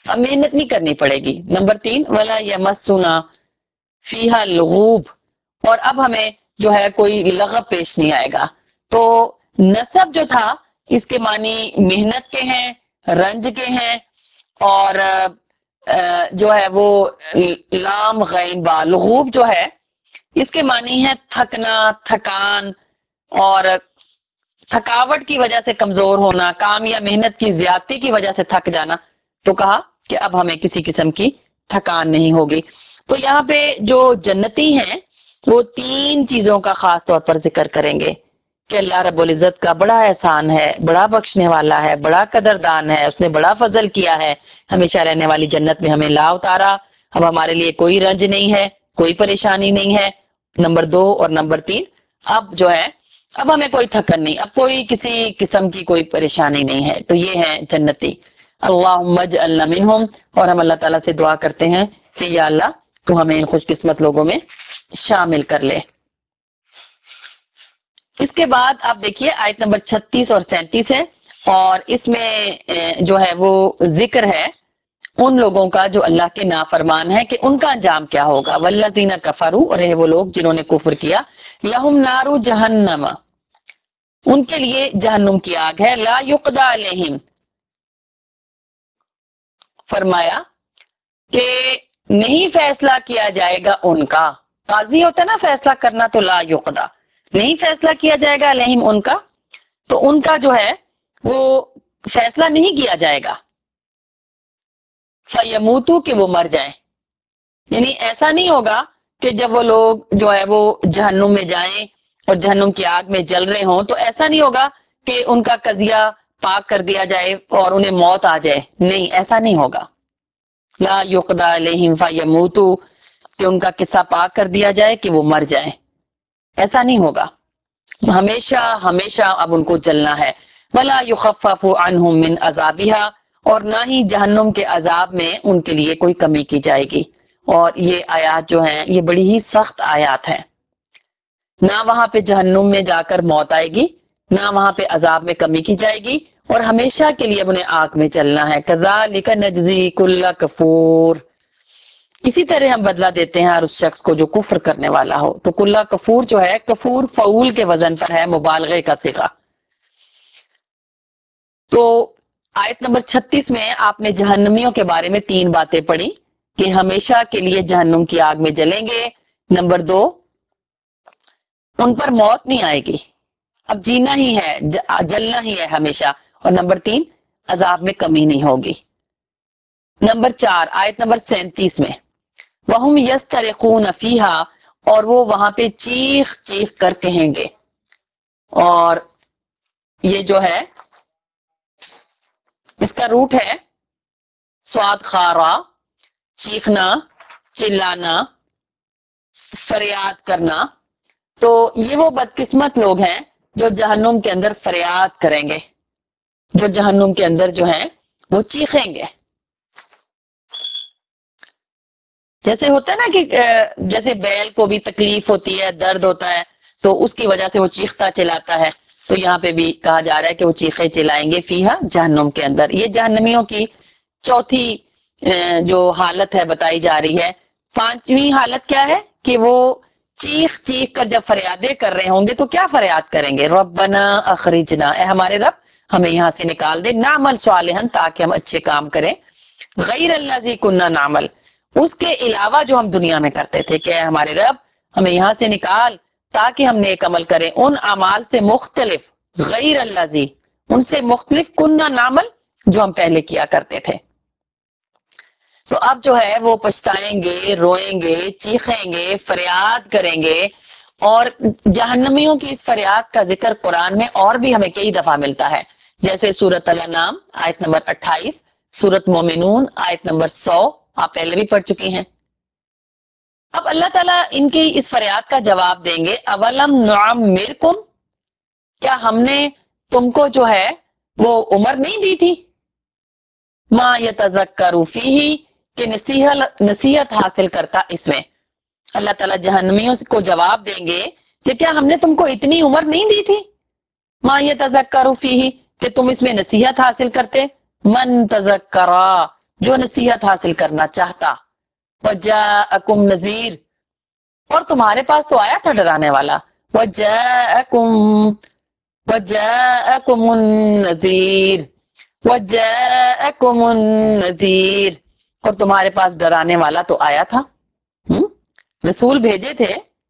اب محنت نہیں کرنی پڑے گی. نمبر 3 ولا یمسنا فیہا لغوب، اور اب ہمیں جو ہے کوئی لغب پیش نہیں آئے گا. تو نصب جو تھا اس کے معنی محنت کے ہیں، رنج کے ہیں، اور جو ہے وہ لام غین با لغوب جو ہے اس کے معنی ہے تھکنا، تھکان، اور تھکاوٹ کی وجہ سے کمزور ہونا، کام یا محنت کی زیادتی کی وجہ سے تھک جانا. تو کہا کہ اب ہمیں کسی قسم کی تھکان نہیں ہوگی. تو یہاں پہ جو جنتی ہیں وہ 3 چیزوں کا خاص طور پر ذکر کریں گے کہ اللہ رب العزت کا بڑا احسان ہے، بڑا بخشنے والا ہے، بڑا قدردان ہے، اس نے بڑا فضل کیا ہے، ہمیشہ رہنے والی جنت میں ہمیں لا اتارا، اب ہمارے لیے کوئی رنج نہیں ہے، کوئی پریشانی نہیں ہے. نمبر 2 اور نمبر 3 اب جو ہے اب ہمیں کوئی تھکن نہیں، اب کوئی کسی قسم کی کوئی پریشانی نہیں ہے. تو یہ ہیں جنتی. اللہم اجعلنا منہم، اور ہم اللہ تعالیٰ سے دعا کرتے ہیں کہ یا اللہ تو ہمیں ان خوش قسمت لوگوں میں شامل کر لے. اس کے بعد آپ دیکھیے آیت نمبر 36 اور 37 ہے، اور اس میں جو ہے وہ ذکر ہے ان لوگوں کا جو اللہ کے نافرمان ہے کہ ان کا انجام کیا ہوگا. والذین کفروا، اور وہ لوگ جنہوں نے کفر کیا، لہم نار جہنم، ان کے لیے جہنم کی آگ ہے، لا یقضی علیہم، فرمایا کہ نہیں فیصلہ کیا جائے گا ان کا. قاضی ہوتا ہے نا فیصلہ کرنا، تو لا یقضی، نہیں فیصلہ کیا جائے گا علیہم ان کا، تو ان کا جو ہے وہ فیصلہ نہیں کیا جائے گا. فیموتو، کہ وہ مر جائیں. یعنی ایسا نہیں ہوگا کہ جب وہ لوگ جو ہے وہ جہنم میں جائیں اور جہنم کی آگ میں جل رہے ہوں تو ایسا نہیں ہوگا کہ ان کا قضیہ پاک کر دیا جائے اور انہیں موت آ جائے. نہیں، ایسا نہیں ہوگا. لا یقضی علیہم فیموتو، کہ ان کا قصہ پاک کر دیا جائے کہ وہ مر جائیں، ایسا نہیں ہوگا. ہمیشہ ہمیشہ اب ان کو جلنا ہے. ولا یخفف عنہم من عذابها، اور نہ ہی جہنم کے عذاب میں ان کے لیے کوئی کمی کی جائے گی. اور یہ آیات جو ہیں یہ بڑی ہی سخت آیات ہیں. نہ وہاں پہ جہنم میں جا کر موت آئے گی، نہ وہاں پہ عذاب میں کمی کی جائے گی، اور ہمیشہ کے لیے انہیں آگ میں چلنا ہے. کذالک نجزی کل کفور، اسی طرح ہم بدلہ دیتے ہیں ہر اس شخص کو جو کفر کرنے والا ہو. تو کلّا کفور جو ہے، کفور فعول کے وزن پر ہے، مبالغے کا صیغہ. تو آیت نمبر 36 میں آپ نے جہنمیوں کے بارے میں 3 باتیں پڑھی کہ ہمیشہ کے لیے جہنم کی آگ میں جلیں گے. نمبر 2 ان پر موت نہیں آئے گی، اب جینا ہی ہے، جلنا ہی ہے ہمیشہ. اور نمبر 3 عذاب میں کمی نہیں ہوگی. نمبر 4 آیت نمبر 37 میں وَهُمْ يَسْتَرِخُونَ فِيهَا، اور وہ وہاں پہ چیخ چیخ کر کہیں گے. اور یہ جو ہے اس کا روٹ ہے سواد خارا، چیخنا، چلانا، فریاد کرنا. تو یہ وہ بدقسمت لوگ ہیں جو جہنم کے اندر فریاد کریں گے، جو جہنم کے اندر جو ہیں وہ چیخیں گے. جیسے ہوتا ہے نا کہ جیسے بیل کو بھی تکلیف ہوتی ہے، درد ہوتا ہے، تو اس کی وجہ سے وہ چیختا چلاتا ہے. تو یہاں پہ بھی کہا جا رہا ہے کہ وہ چیخے چلائیں گے فیہا، جہنم کے اندر. یہ جہنمیوں کی چوتھی جو حالت ہے بتائی جا رہی ہے. 5ویں حالت کیا ہے کہ وہ چیخ چیخ کر جب فریادیں کر رہے ہوں گے تو کیا فریاد کریں گے؟ ربنا اخرجنا، اے ہمارے رب ہمیں یہاں سے نکال دے، نعمل صالحا، تاکہ ہم اچھے کام کریں، غیر الذی کنا نعمل، اس کے علاوہ جو ہم دنیا میں کرتے تھے، کہ اے ہمارے رب ہمیں یہاں سے نکال تاکہ ہم نیک عمل کریں ان اعمال سے مختلف، غیر الذی، ان سے مختلف، کنا نعمل، جو ہم پہلے کیا کرتے تھے. تو اب جو ہے وہ پچھتائیں گے، روئیں گے، چیخیں گے، فریاد کریں گے. اور جہنمیوں کی اس فریاد کا ذکر قرآن میں اور بھی ہمیں کئی دفعہ ملتا ہے، جیسے سورۃ الانعام آیت نمبر 28، سورۃ مومنون آیت نمبر 100، آپ پہلے بھی پڑھ چکی ہیں. اب اللہ تعالیٰ ان کی اس فریاد کا جواب دیں گے، اولم نعمرکم، کیا ہم نے تم کو جو ہے وہ عمر نہیں دی تھی؟ ما یتذکر فیہ، کہ نصیحت حاصل کرتا اس میں. اللہ تعالیٰ جہنمیوں کو جواب دیں گے کہ کیا ہم نے تم کو اتنی عمر نہیں دی تھی؟ ما یتذکر فیہ، کہ تم اس میں نصیحت حاصل کرتے. من تذکرا، جو نصیحت حاصل کرنا چاہتا. وجاءکم نذیر، اور تمہارے پاس تو آیا تھا ڈرانے والا. وجاءکم النذیر، وجاءکم النذیر، اور تمہارے پاس ڈرانے والا تو آیا تھا. رسول بھیجے تھے.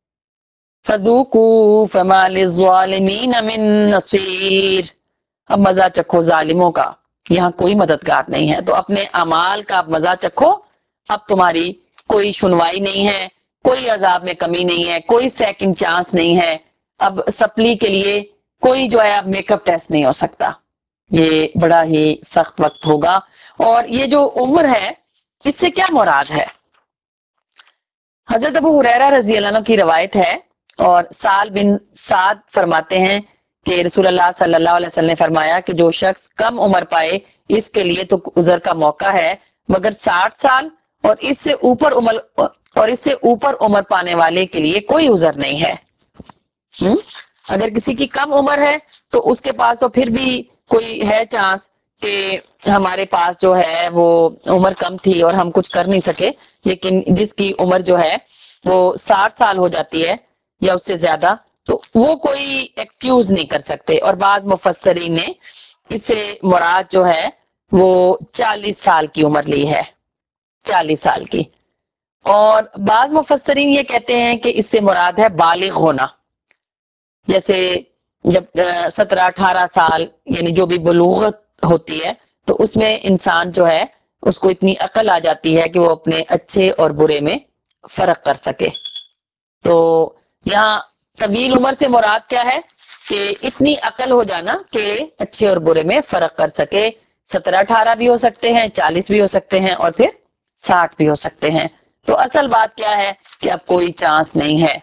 فذوقوا فما للظالمین من نصیر، اب مزہ چکھو ظالموں کا، یہاں کوئی مددگار نہیں ہے. تو اپنے اعمال کا اب مزہ چکھو، اب تمہاری کوئی سنوائی نہیں ہے، کوئی عذاب میں کمی نہیں ہے، کوئی سیکنڈ چانس نہیں ہے. اب سپلی کے لیے کوئی جو ہے اب میک اپ ٹیسٹ نہیں ہو سکتا. یہ بڑا ہی سخت وقت ہوگا. اور یہ جو عمر ہے اس سے کیا مراد ہے؟ حضرت ابو ہریرہ رضی اللہ عنہ کی روایت ہے، اور سال بن سعد فرماتے ہیں کہ رسول اللہ صلی اللہ علیہ وسلم نے فرمایا کہ جو شخص کم عمر پائے اس کے لیے تو عذر کا موقع ہے، مگر 60 سال اور اس سے اوپر عمر پانے والے کے لیے کوئی عذر نہیں ہے. اگر کسی کی کم عمر ہے تو اس کے پاس تو پھر بھی کوئی ہے چانس کہ ہمارے پاس جو ہے وہ عمر کم تھی اور ہم کچھ کر نہیں سکے. لیکن جس کی عمر جو ہے وہ 60 سال ہو جاتی ہے یا اس سے زیادہ، تو وہ کوئی ایکسکیوز نہیں کر سکتے. اور بعض مفسرین نے اس سے مراد جو ہے وہ 40 سال کی عمر لی ہے، 40 سال کی. اور بعض مفسرین یہ کہتے ہیں کہ اس سے مراد ہے بالغ ہونا، جیسے جب 17-18 سال یعنی جو بھی بلوغت ہوتی ہے تو اس میں انسان جو ہے اس کو اتنی عقل آ جاتی ہے کہ وہ اپنے اچھے اور برے میں فرق کر سکے. تو یہاں طویل عمر سے مراد کیا ہے کہ اتنی عقل ہو جانا کہ اچھے اور برے میں فرق کر سکے. 17-18 بھی ہو سکتے ہیں، 40 بھی ہو سکتے ہیں، اور پھر 60 بھی ہو سکتے ہیں. تو اصل بات کیا ہے کہ اب کوئی چانس نہیں ہے.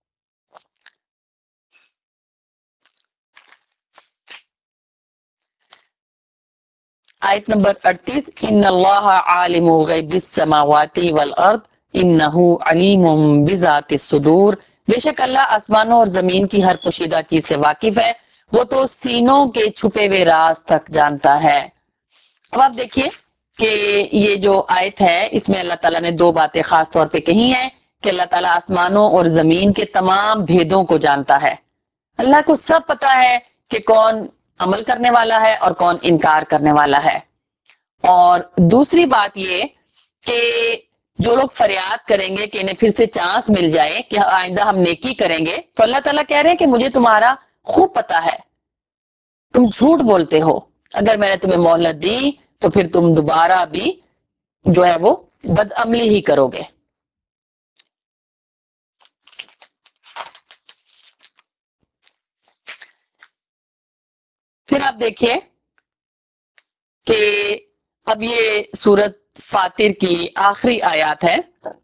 آیت نمبر 38، ان اللہ عالم غیب السماوات والارض انہ علیم بذات الصدور، بے شک اللہ آسمانوں اور زمین کی ہر پوشیدہ چیز سے واقف ہے، وہ تو سینوں کے چھپے ہوئے راز تک جانتا ہے. اب آپ دیکھیے کہ یہ جو آیت ہے اس میں اللہ تعالیٰ نے دو باتیں خاص طور پہ کہی ہیں کہ اللہ تعالیٰ آسمانوں اور زمین کے تمام بھیدوں کو جانتا ہے. اللہ کو سب پتا ہے کہ کون عمل کرنے والا ہے اور کون انکار کرنے والا ہے. اور دوسری بات یہ کہ جو لوگ فریاد کریں گے کہ انہیں پھر سے چانس مل جائے کہ آئندہ ہم نیکی کریں گے، تو اللہ تعالیٰ کہہ رہے ہیں کہ مجھے تمہارا خوب پتا ہے، تم جھوٹ بولتے ہو. اگر میں نے تمہیں مہلت دی تو پھر تم دوبارہ بھی جو ہے وہ بدعملی ہی کرو گے. پھر آپ دیکھیے کہ اب یہ سورت فاتر کی آخری آیات ہے،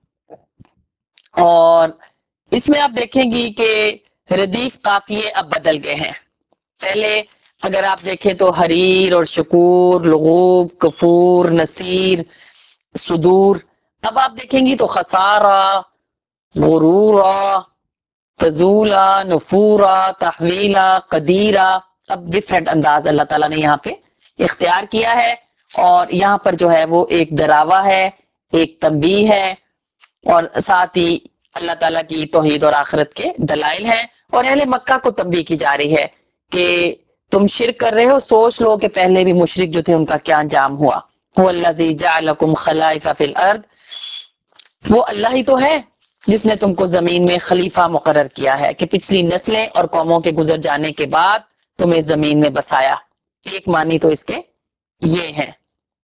اور اس میں آپ دیکھیں گی کہ ردیف قافیے اب بدل گئے ہیں. پہلے اگر آپ دیکھیں تو حریر اور شکور، لغوب، کفور، نصیر، صدور. اب آپ دیکھیں گی تو خسارہ، غرورا، فضولا، نفورا، تحویلا، قدیرہ. اب ڈفرینٹ انداز اللہ تعالیٰ نے یہاں پہ اختیار کیا ہے، اور یہاں پر جو ہے وہ ایک ڈراوا ہے، ایک تنبیہ ہے، اور ساتھ ہی اللہ تعالیٰ کی توحید اور آخرت کے دلائل ہیں. اور اہل مکہ کو تنبیہ کی جا رہی ہے کہ تم شرک کر رہے ہو، سوچ لو کہ پہلے بھی مشرک جو تھے ان کا کیا انجام ہوا. هو الذی جعلکم خلائف فی الارض، وہ اللہ ہی تو ہے جس نے تم کو زمین میں خلیفہ مقرر کیا ہے کہ پچھلی نسلیں اور قوموں کے گزر جانے کے بعد تمہیں زمین میں بسایا. ایک معنی تو اس کے یہ ہیں.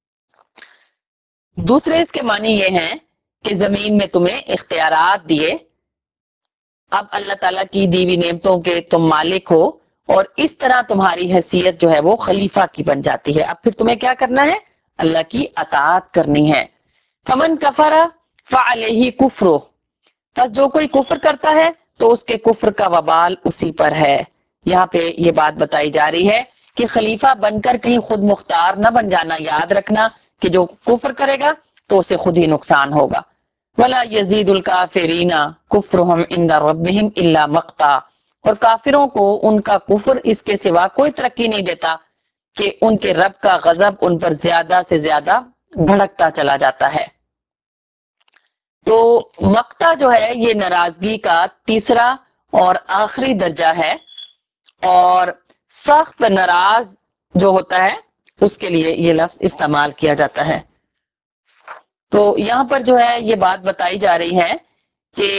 دوسرے اس کے معنی یہ ہیں کہ زمین میں تمہیں اختیارات دیے، اب اللہ تعالیٰ کی دیوی نعمتوں کے تم مالک ہو، اور اس طرح تمہاری حیثیت جو ہے وہ خلیفہ کی بن جاتی ہے. اب پھر تمہیں کیا کرنا ہے؟ اللہ کی اطاعت کرنی ہے. فمن کفر فعلیہ کفرہ، بس جو کوئی کفر کرتا ہے تو اس کے کفر کا وبال اسی پر ہے. یہاں پہ یہ بات بتائی جا رہی ہے کہ خلیفہ بن کر کہیں خود مختار نہ بن جانا. یاد رکھنا کہ جو کفر کرے گا تو اسے خود ہی نقصان ہوگا. وَلَا يَزِيدُ الْكَافِرِينَ كُفْرُهُمْ عِنْدَ رَبِّهِمْ إِلَّا مَقْتًا، اور کافروں کو ان کا کفر اس کے سوا کوئی ترقی نہیں دیتا کہ ان کے رب کا غضب ان پر زیادہ سے زیادہ بھڑکتا چلا جاتا ہے۔ تو مقتا جو ہے یہ ناراضگی کا تیسرا اور آخری درجہ ہے، اور سخت ناراض جو ہوتا ہے اس کے لیے یہ لفظ استعمال کیا جاتا ہے۔ تو یہاں پر جو ہے یہ بات بتائی جا رہی ہے کہ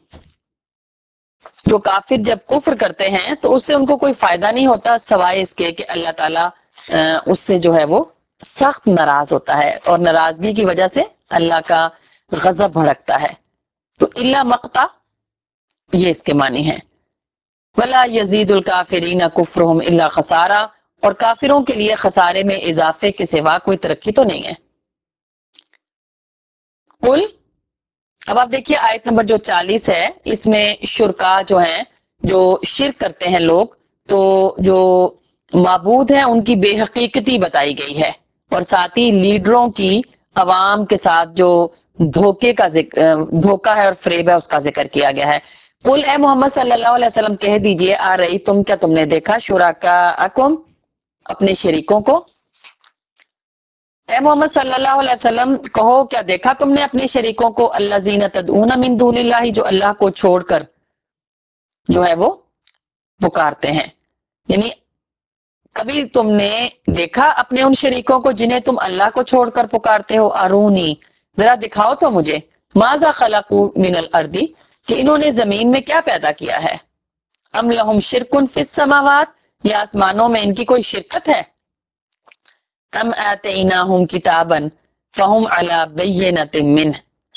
جو کافر جب کفر کرتے ہیں تو اس سے ان کو کوئی فائدہ نہیں ہوتا سوائے اس کے کہ اللہ تعالیٰ اس سے جو ہے وہ سخت ناراض ہوتا ہے، اور ناراضگی کی وجہ سے اللہ کا غضب بھڑکتا ہے۔ تو الا مقتا یہ اس کے معنی ہے۔ ولا یزید الکافرین کفرہم الا خسارا، اور کافروں کے لیے خسارے میں اضافے کے سوا کوئی ترقی تو نہیں ہے۔ قل، اب آپ دیکھیے آیت نمبر جو 40 ہے، اس میں شرکا جو ہیں، جو شرک کرتے ہیں لوگ، تو جو معبود ہیں ان کی بے حقیقتی بتائی گئی ہے، اور ساتھ ہی لیڈروں کی عوام کے ساتھ جو دھوکہ ہے اور فریب ہے اس کا ذکر کیا گیا ہے۔ قل، اے محمد صلی اللہ علیہ وسلم کہہ دیجئے، آ رہی کیا تم نے دیکھا شرکاءکم اپنے شریکوں کو؟ اے محمد صلی اللہ علیہ وسلم کہو کیا دیکھا تم نے اپنے شریکوں کو، الذین تدعون من دون اللہ، جو اللہ کو چھوڑ کر جو ہے وہ پکارتے ہیں، یعنی کبھی تم نے دیکھا اپنے ان شریکوں کو جنہیں تم اللہ کو چھوڑ کر پکارتے ہو؟ ارونی، ذرا دکھاؤ تو مجھے، ماذا خلقوا من الارض، کہ انہوں نے زمین میں کیا پیدا کیا ہے؟ ام لہم شرکن فی السماوات، یا آسمانوں میں ان کی کوئی شرکت ہے؟ ام آتیناہم کتابا فہم علی بینۃ منہ،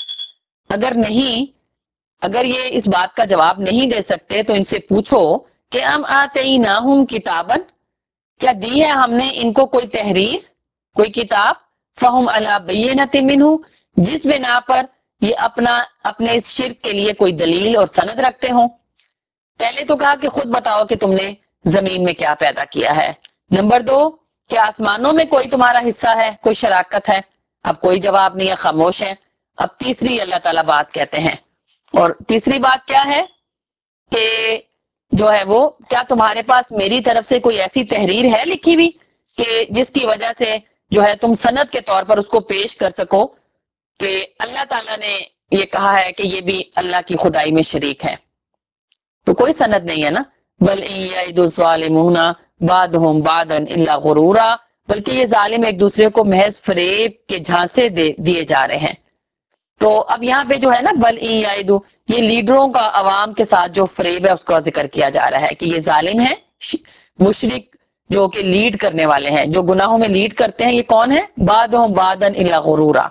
اگر یہ اس بات کا جواب نہیں دے سکتے تو ان سے پوچھو کہ ام آتیناہم کتابا، کیا دی ہے ہم نے ان کو کوئی تحریر، کوئی کتاب، فہم علی بینۃ منہ، جس بنا پر یہ اپنے اس شرک کے لیے کوئی دلیل اور سند رکھتے ہوں۔ پہلے تو کہا کہ خود بتاؤ کہ تم نے زمین میں کیا پیدا کیا ہے۔ نمبر 2، کہ آسمانوں میں کوئی تمہارا حصہ ہے، کوئی شراکت ہے؟ اب کوئی جواب نہیں ہے، خاموش ہے۔ اب تیسری اللہ تعالیٰ بات کہتے ہیں، اور تیسری بات کیا ہے کہ جو ہے وہ کیا تمہارے پاس میری طرف سے کوئی ایسی تحریر ہے لکھی ہوئی کہ جس کی وجہ سے جو ہے تم سند کے طور پر اس کو پیش کر سکو کہ اللہ تعالیٰ نے یہ کہا ہے کہ یہ بھی اللہ کی خدائی میں شریک ہے؟ تو کوئی سند نہیں ہے نا۔ بل ان یعد الظالمون بعضهم بعضا الا غرورا، بلکہ یہ ظالم ایک دوسرے کو محض فریب کے جھانسے دیے جا رہے ہیں۔ تو اب یہاں پہ جو ہے نا بل ان یعد، یہ لیڈروں کا عوام کے ساتھ جو فریب ہے اس کا ذکر کیا جا رہا ہے کہ یہ ظالم ہیں، مشرک جو کہ لیڈ کرنے والے ہیں، جو گناہوں میں لیڈ کرتے ہیں، یہ کون ہے؟ بعضهم بعضا الا غرورا،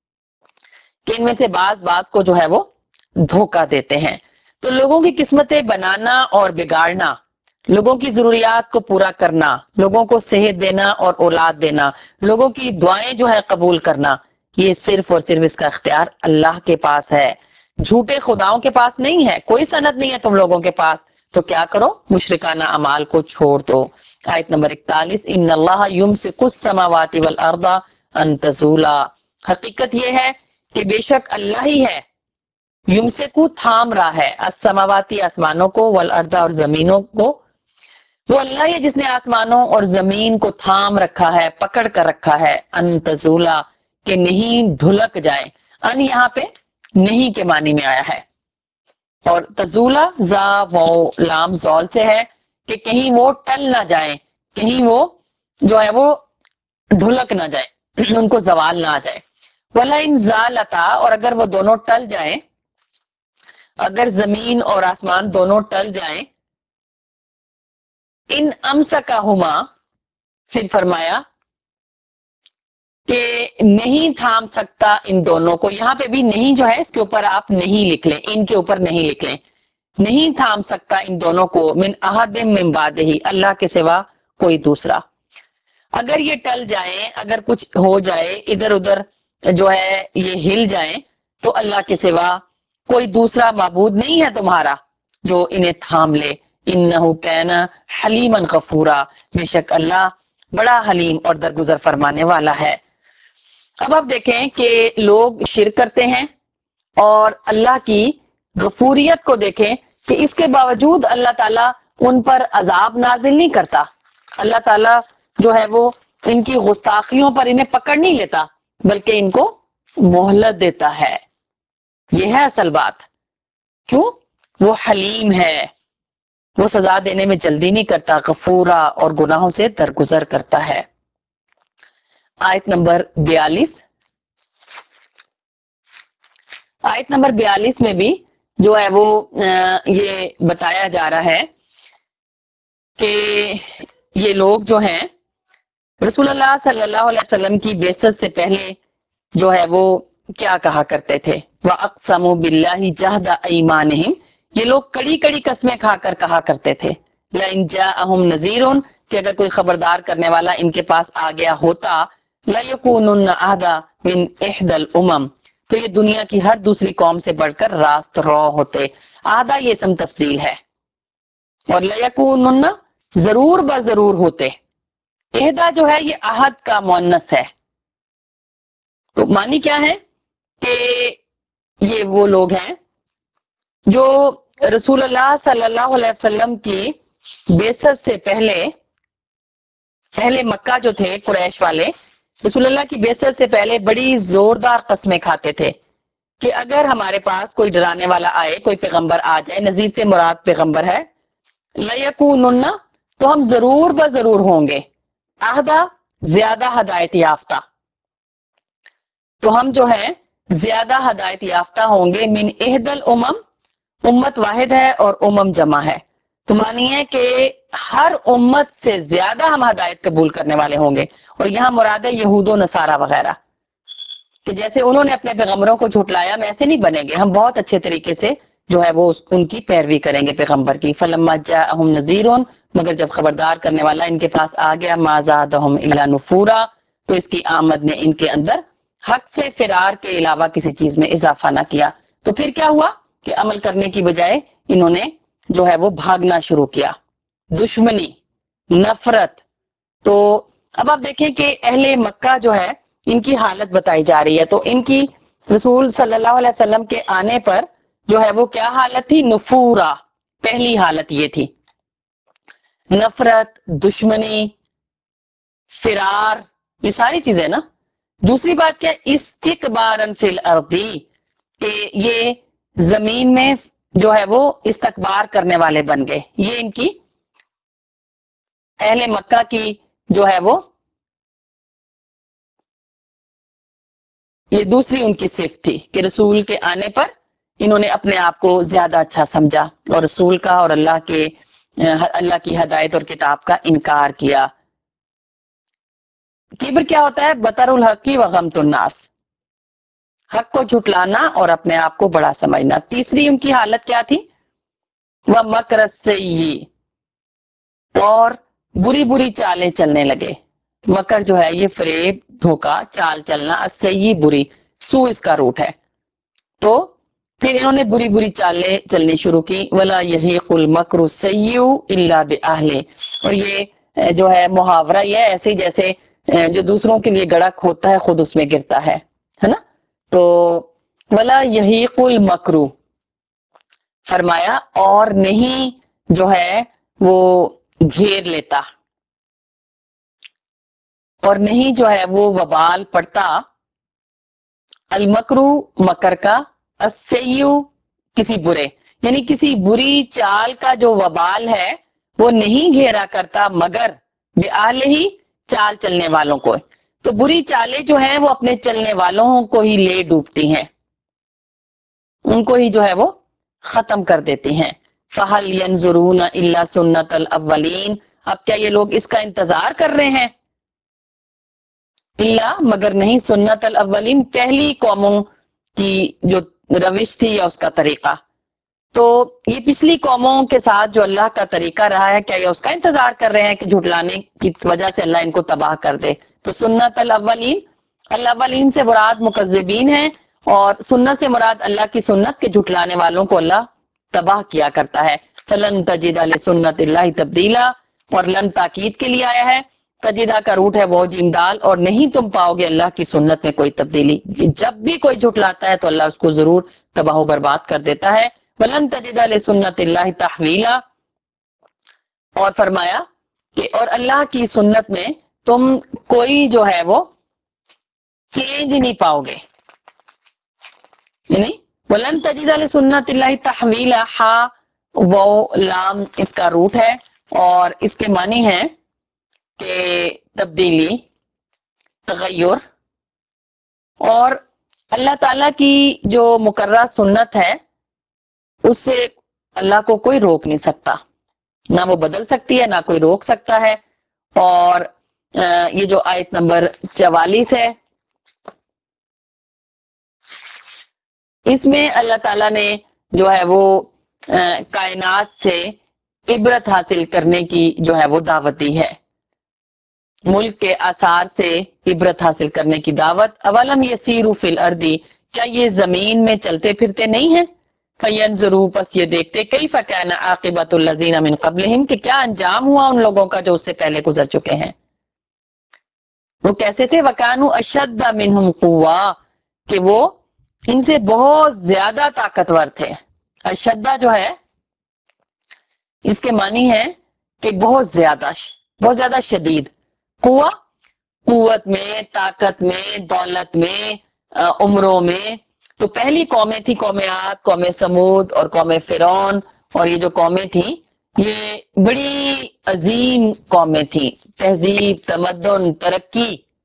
کہ ان میں سے بعض کو جو ہے وہ دھوکہ دیتے ہیں۔ تو لوگوں کی قسمتیں بنانا اور بگاڑنا، لوگوں کی ضروریات کو پورا کرنا، لوگوں کو صحت دینا اور اولاد دینا، لوگوں کی دعائیں جو ہے قبول کرنا، یہ صرف اور صرف اس کا اختیار اللہ کے پاس ہے، جھوٹے خداؤں کے پاس نہیں ہے۔ کوئی سند نہیں ہے تم لوگوں کے پاس، تو کیا کرو؟ مشرکانہ اعمال کو چھوڑ دو۔ آیت نمبر 41، ان اللہ یمسک السماوات والارض ان تزولا، حقیقت یہ ہے کہ بے شک اللہ ہی ہے، یمسکو تھام رہا ہے، السماواتی آسمانوں کو، والارض اور زمینوں کو، وہ اللہ ہی ہے جس نے آسمانوں اور زمین کو تھام رکھا ہے، پکڑ کر رکھا ہے، ان تزولا، کہ نہیں ڈھلک جائے۔ ان یہاں پہ نہیں کے معنی میں آیا ہے، اور تزولا زا و لام زول سے ہے کہ کہیں وہ ٹل نہ جائیں، کہیں وہ جو ہے وہ ڈھلک نہ جائے، ان کو زوال نہ آ جائے۔ وَلَئِنْ زَالَتَا، اور اگر وہ دونوں ٹل جائیں، اگر زمین اور آسمان دونوں ٹل جائیں، ان امسکہما، پھر فرمایا کہ نہیں تھام سکتا ان دونوں کو۔ یہاں پہ بھی نہیں جو ہے اس کے اوپر آپ نہیں لکھ لیں، ان کے اوپر نہیں لکھ لیں، نہیں تھام سکتا ان دونوں کو، من احد من بعدہ، اللہ کے سوا کوئی دوسرا۔ اگر یہ ٹل جائیں، اگر کچھ ہو جائے، ادھر ادھر جو ہے یہ ہل جائیں، تو اللہ کے سوا کوئی دوسرا معبود نہیں ہے تمہارا جو انہیں تھام لے۔ انہ کان حلیما غفورا، بے شک اللہ بڑا حلیم اور درگزر فرمانے والا ہے۔ اب آپ دیکھیں کہ لوگ شرک کرتے ہیں اور اللہ کی غفوریت کو دیکھیں کہ اس کے باوجود اللہ تعالیٰ ان پر عذاب نازل نہیں کرتا، اللہ تعالیٰ جو ہے وہ ان کی گستاخیوں پر انہیں پکڑ نہیں لیتا، بلکہ ان کو مہلت دیتا ہے. یہ ہے اصل بات. کیوں؟ وہ حلیم ہے، وہ سزا دینے میں جلدی نہیں کرتا، غفورا اور گناہوں سے درگزر کرتا ہے. آیت نمبر 42. آیت نمبر 42 میں بھی جو ہے وہ یہ بتایا جا رہا ہے کہ یہ لوگ جو ہیں رسول اللہ صلی اللہ علیہ وسلم کی بعثت سے پہلے جو ہے وہ کیا کہا کرتے تھے. وَأَقْسَمُوا بِاللَّهِ جَهْدَ أَيْمَانِهِمْ، یہ لوگ کڑی کڑی قسمیں کھا کر کہا کرتے تھے لَإِنْ جَاءَهُمْ نَذِيرٌ، کہ اگر کوئی خبردار کرنے والا ان کے پاس آ گیا ہوتا لَيَكُونُنَّ أَهْدَىٰ مِنْ إِحْدَى الْأُمَمِ، تو یہ دنیا کی ہر دوسری قوم سے بڑھ کر راست رو ہوتے. آدھا یہ اسم تفصیل ہے، اور لَيَكُونُنَّ ضرور بضرور ہوتے. اہدا جو ہے یہ عہد کا مؤنث ہے. تو معنی کیا ہے کہ یہ وہ لوگ ہیں جو رسول اللہ صلی اللہ علیہ وسلم کی بعثت سے پہلے مکہ جو تھے قریش والے، رسول اللہ کی بعثت سے پہلے بڑی زوردار قسمیں کھاتے تھے کہ اگر ہمارے پاس کوئی ڈرانے والا آئے، کوئی پیغمبر آ جائے، نذیر سے مراد پیغمبر ہے، لَيَكُونُنَّ، تو ہم ضرور بضرور ہوں گے، عہدہ زیادہ ہدایت یافتہ، تو ہم جو ہے زیادہ ہدایت یافتہ ہوں گے. من احدل امت واحد ہے اور جمع ہے، تو مانیے کہ ہر امت سے زیادہ ہم ہدایت قبول کرنے والے ہوں گے. اور یہاں مراد ہے یہود و نصارہ وغیرہ، کہ جیسے انہوں نے اپنے پیغمبروں کو جھٹلایا، ہم ایسے نہیں بنیں گے، ہم بہت اچھے طریقے سے جو ہے وہ ان کی پیروی کریں گے پیغمبر کی. فلما جاءہم نذیر، مگر جب خبردار کرنے والا ان کے پاس آ گیا، ما زادہم الا نفورا، تو اس کی آمد نے ان کے اندر حق سے فرار کے علاوہ کسی چیز میں اضافہ نہ کیا. تو پھر کیا ہوا کہ عمل کرنے کی بجائے انہوں نے جو ہے وہ بھاگنا شروع کیا، دشمنی، نفرت. تو اب آپ دیکھیں کہ اہل مکہ جو ہے ان کی حالت بتائی جا رہی ہے، تو ان کی رسول صلی اللہ علیہ وسلم کے آنے پر جو ہے وہ کیا حالت تھی؟ نفورا. پہلی حالت یہ تھی، نفرت، دشمنی، فرار، یہ ساری چیزیں نا. دوسری بات کیا؟ استکبارن فی الارض، کہ یہ زمین میں جو ہے وہ استکبار کرنے والے بن گئے. یہ ان کی اہل مکہ کی جو ہے وہ یہ دوسری ان کی صفت تھی کہ رسول کے آنے پر انہوں نے اپنے آپ کو زیادہ اچھا سمجھا اور رسول کا اور اللہ کی ہدایت اور کتاب کا انکار کیا. کبر کیا ہوتا ہے؟ بطر الحق و غمت الناس، حق کو جھٹلانا اور اپنے آپ کو بڑا سمجھنا. تیسری ان کی حالت کیا تھی؟ وہ مکر السیئ، اور بری بری چالیں چلنے لگے. مکر جو ہے یہ فریب، دھوکا، چال چلنا، السیئ بری، سو اس کا روٹ ہے. تو پھر انہوں نے بری بری چالیں چلنی شروع کی. ولا یحیق المکر السیئ الا باہلہ، اور یہ جو ہے محاورہ یہ ہے ایسے جیسے جو دوسروں کے لیے گڑھا کھودتا ہے خود اس میں گرتا ہے نا. تو ولا یحیق المکر، فرمایا اور نہیں جو ہے وہ گھیر لیتا، اور نہیں جو ہے وہ وبال پڑتا، المکرو مکر کا، السیئ کسی برے، یعنی کسی بری چال کا جو وبال ہے وہ نہیں گھیرا کرتا مگر بِأَهْلِ ہی، چال چلنے والوں کو. تو بری چالیں جو ہیں وہ اپنے چلنے والوں کو ہی لے ڈوبتی ہیں، ان کو ہی جو ہے وہ ختم کر دیتی ہیں. فَهَلْ يَنظُرُونَ إِلَّا سُنَّةَ الْأَوَّلِينَ، اب کیا یہ لوگ اس کا انتظار کر رہے ہیں؟ اللہ مگر نہیں، سنت الاولین، پہلی قوموں کی جو روش تھی یا اس کا طریقہ. تو یہ پچھلی قوموں کے ساتھ جو اللہ کا طریقہ رہا ہے، کیا یہ اس کا انتظار کر رہے ہیں کہ جھٹلانے کی وجہ سے اللہ ان کو تباہ کر دے؟ تو سنت الاولین، الاولین سے مراد مکذبین ہیں، اور سنت سے مراد اللہ کی سنت کے جھٹلانے والوں کو اللہ تباہ کیا کرتا ہے. فلن تجد لسنت اللہ تبدیلا، اور لن تاکید کے لیے آیا ہے. تجدہ کا روٹ ہے وہ جیم دال، اور نہیں تم پاؤ گے اللہ کی سنت میں کوئی تبدیلی. جب بھی کوئی جھٹلاتا ہے تو اللہ اس کو ضرور تباہ و برباد کر دیتا ہے. ولن تجد لسنت اللہ تحویلا، اور فرمایا کہ اور اللہ کی سنت میں تم کوئی جو ہے وہ चेंज नहीं पाओगे। यानी वलन तजिद लिसुन्नतिल्लाहि तहवीला, हा वो लाम इसका रूट है और इसके मानी है कि तब्दीली, तगय्युर। और अल्लाह ताला की जो मुकर्रर सुन्नत है उससे अल्लाह को कोई रोक नहीं सकता, ना वो बदल सकती है ना कोई रोक सकता है। और ये जो आयत नंबर 44 है, इसमें अल्लाह ताला ने जो है वो कायनात से इबरत हासिल करने की जो है वो दावत दी है, मुल्क के आसार से इबरत हासिल करने की दावत। अवलम यसीरू फिल अर्दी, क्या ये जमीन में चलते फिरते नहीं है? फयंजुरू, बस ये देखते, कैफ कान आकिबतुल लजीना मिन क़ब्लिहिम, कि क्या अंजाम हुआ उन लोगों का जो उससे पहले गुजर चुके हैं। वो कैसे थे? वकानु अशद्द मिनहुम कुव्वा, कि वो इनसे बहुत ज्यादा ताकतवर थे। अशद्दा जो है इसके मानी है कि बहुत ज्यादा शदीद। कुव्वा, कुव्वत में, ताकत में, दौलत में, उम्रों में। तो पहली कौमें थी कौम आद, कौम समूद और कौम फिरौन। और ये जो कौमें थी ये बड़ी अजीम कौमें थी, तहजीब, तमद्दुन, तरक्की।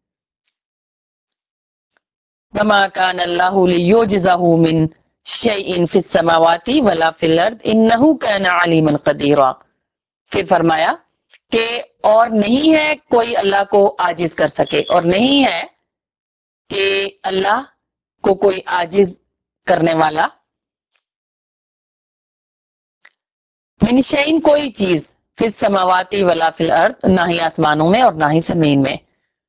वमा कान अल्लाहु लियुजिज़हु मिन शैइन फिस समावाति वला फिल अर्द इन्नहु कान अलीमन क़दीरा। फिर फरमाया कि और नहीं है कोई अल्लाह को आजिज कर सके, और नहीं है कि अल्लाह को कोई आजिज करने वाला। मिन शैइन, कोई चीज, फिर समावाती वला फिल अर्द, ना ही आसमानों में और ना ही जमीन में।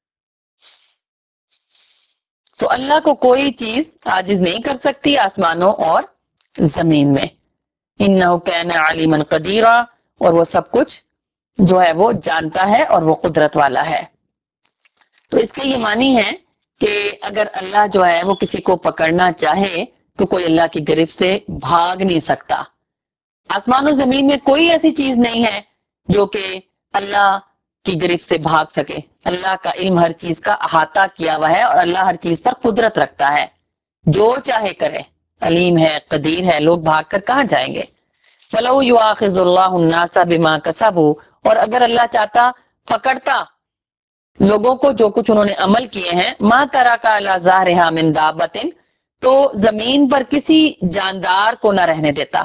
तो अल्लाह को कोई चीज आजिज नहीं कर सकती आसमानों और जमीन में। इन्नहु कान अलीमन क़दीरा, और वो सब कुछ जो है वो जानता है और वो कुदरत वाला है। तो इसके ये मानी है कि अगर अल्लाह जो है वो किसी को पकड़ना चाहे तो कोई अल्लाह की गिरफ्त से भाग नहीं सकता। आसमान और जमीन में कोई ऐसी चीज नहीं है जो कि अल्लाह की गिरफ्त से भाग सके। अल्लाह का इल्म हर चीज का अहाता किया हुआ है और अल्लाह हर चीज पर कुदरत रखता है, जो चाहे करे। अलीम है, कदीर है, लोग भाग कर कहां जाएंगे। फलौ युआखिजुल्लाहु अन्नासा बिमा कसबू, और अगर अल्लाह चाहता पकड़ता लोगों को जो कुछ उन्होंने अमल किए हैं, मा तरा का अला ज़ाहरिहा मिन दाबतिन, तो जमीन पर किसी जानदार को ना रहने देता।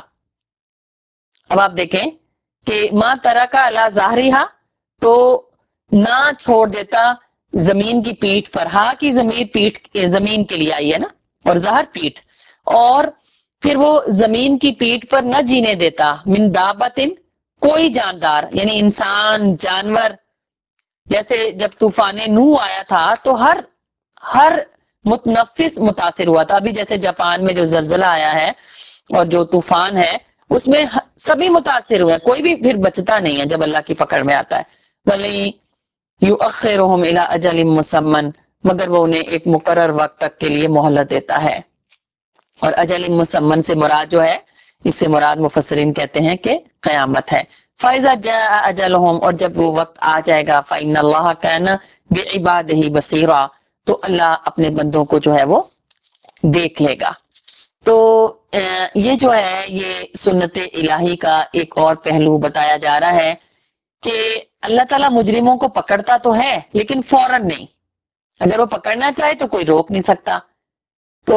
अब आप देखें कि मां तरा का अला ज़ाहरिहा, तो ना छोड़ देता जमीन की पीठ पर। हा की जमीन पीठ जमीन के लिए आई है ना, और ज़हर पीठ। और फिर वो जमीन की पीठ पर न जीने देता, मिन दाबतिन, कोई जानदार, यानी इंसान, जानवर। जैसे जब तूफान नूह आया था तो हर हर मुतनफिस मुतासिर हुआ था। अभी जैसे जापान में जो जलजला आया है और जो तूफान है उसमें सभी मुतासिर हुए, कोई भी फिर बचता नहीं है जब अल्लाह की पकड़ में आता है। वली युअख्खिरुहुम इला अजलिम मुसम्मन, मगर वो उन्हें एक मुकर्रर वक्त तक के लिए मोहलत देता है। और अजलिम मुसम्मन से मुराद जो है, इससे मुराद मुफस्सिरीन कहते हैं कि कयामत है। फाइजा जा अजलहुम, और जब वो वक्त आ जाएगा, फ़इन्नल्लाह कान बिइबादिही बसीरा, तो अल्लाह अपने बंदों को जो है वो देख लेगा। तो ये जो है ये सुन्नत इलाही का एक और पहलू बताया जा रहा है कि अल्लाह ताला मुजरिमों को पकड़ता तो है लेकिन फौरन नहीं। अगर वो पकड़ना चाहे तो कोई रोक नहीं सकता। तो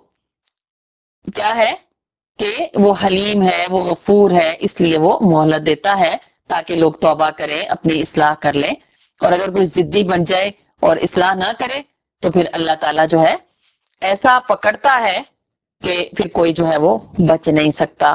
क्या है कि वो हलीम है, वो गफूर है, इसलिए वो मोहलत देता है ताकि लोग तौबा करें, अपनी इस्लाह कर लें। और अगर कोई जिद्दी बन जाए और इस्लाह ना करे तो फिर अल्लाह ताला जो है ऐसा पकड़ता है कि फिर कोई जो है वो बच नहीं सकता।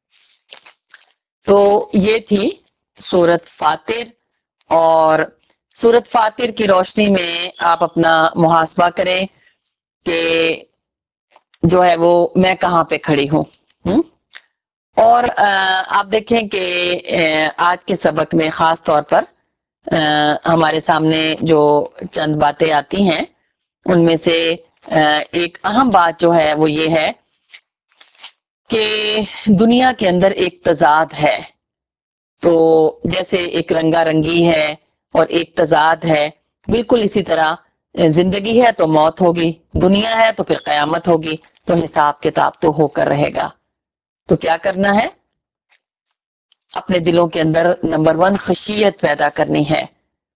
तो ये थी सूरत फातिर। और सूरत फातिर की रोशनी में आप अपना मुहासबा करें कि जो है वो मैं कहाँ पे खड़ी हूँ। और आप देखें कि आज के सबक में खास तौर पर हमारे सामने जो चंद बातें आती हैं उनमें से एक अहम बात जो है वो ये है कि दुनिया के अंदर एक तजाद है। तो जैसे एक रंगा रंगी है और एक तजाद है, बिल्कुल इसी तरह زندگی ہے تو موت ہوگی، دنیا ہے تو پھر قیامت ہوگی، تو حساب کتاب تو ہو کر رہے گا۔ تو کیا کرنا ہے؟ اپنے دلوں کے اندر نمبر 1 خشیت پیدا کرنی ہے،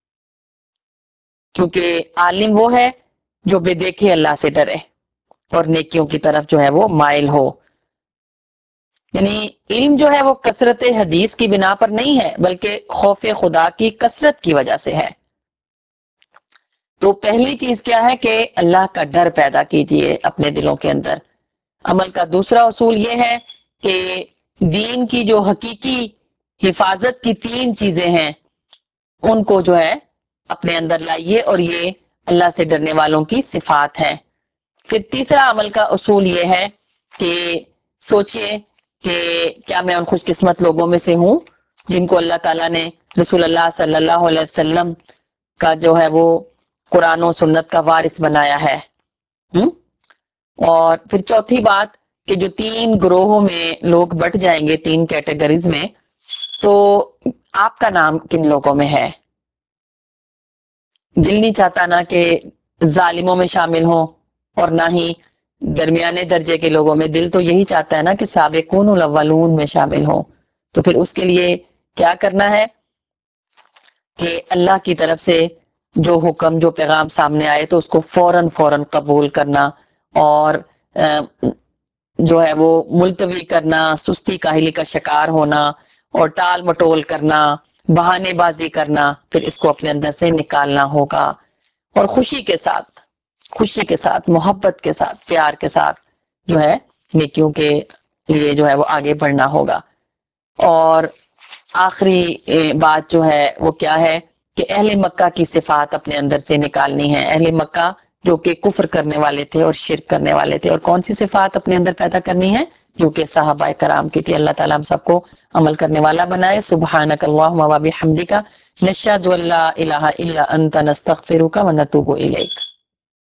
کیونکہ عالم وہ ہے جو بے دیکھے اللہ سے ڈرے اور نیکیوں کی طرف جو ہے وہ مائل ہو۔ یعنی علم جو ہے وہ کثرت حدیث کی بنا پر نہیں ہے، بلکہ خوف خدا کی کثرت کی وجہ سے ہے۔ تو پہلی چیز کیا ہے کہ اللہ کا ڈر پیدا کیجئے اپنے دلوں کے اندر۔ عمل کا دوسرا اصول یہ ہے کہ دین کی جو حقیقی حفاظت کی 3 چیزیں ہیں ان کو جو ہے اپنے اندر لائیے، اور یہ اللہ سے ڈرنے والوں کی صفات ہیں۔ پھر تیسرا عمل کا اصول یہ ہے کہ سوچئے کہ کیا میں ان خوش قسمت لوگوں میں سے ہوں جن کو اللہ تعالیٰ نے رسول اللہ صلی اللہ علیہ وسلم کا جو ہے وہ قرآن و سنت کا وارث بنایا ہے۔ اور پھر چوتھی بات کہ جو 3 گروہوں میں لوگ بٹ جائیں گے، 3 کیٹیگریز میں، تو آپ کا نام کن لوگوں میں ہے؟ دل نہیں چاہتا نا کہ ظالموں میں شامل ہوں اور نہ ہی درمیانے درجے کے لوگوں میں، دل تو یہی چاہتا ہے نا کہ سابقون الاولون میں شامل ہوں۔ تو پھر اس کے لیے کیا کرنا ہے کہ اللہ کی طرف سے جو حکم، جو پیغام سامنے آئے تو اس کو فوراً قبول کرنا، اور جو ہے وہ ملتوی کرنا، سستی کاہلی کا شکار ہونا اور ٹال مٹول کرنا، بہانے بازی کرنا، پھر اس کو اپنے اندر سے نکالنا ہوگا، اور خوشی کے ساتھ محبت کے ساتھ پیار کے ساتھ جو ہے نیکیوں کے لیے جو ہے وہ آگے بڑھنا ہوگا۔ اور آخری بات جو ہے وہ کیا ہے کہ اہل مکہ کی صفات اپنے اندر سے نکالنی ہے۔ اہل مکہ جو کہ کفر کرنے والے تھے اور شرک کرنے والے تھے، اور کون سی صفات اپنے اندر پیدا کرنی ہے؟ جو کہ صحابہ کرام کی تھی۔ اللہ تعالیٰ ہم سب کو عمل کرنے والا بنائے۔ سبحانک اللہم و بحمدک، نشہد ان لا الہ الا انت، نستغفرک و نتوب الیک۔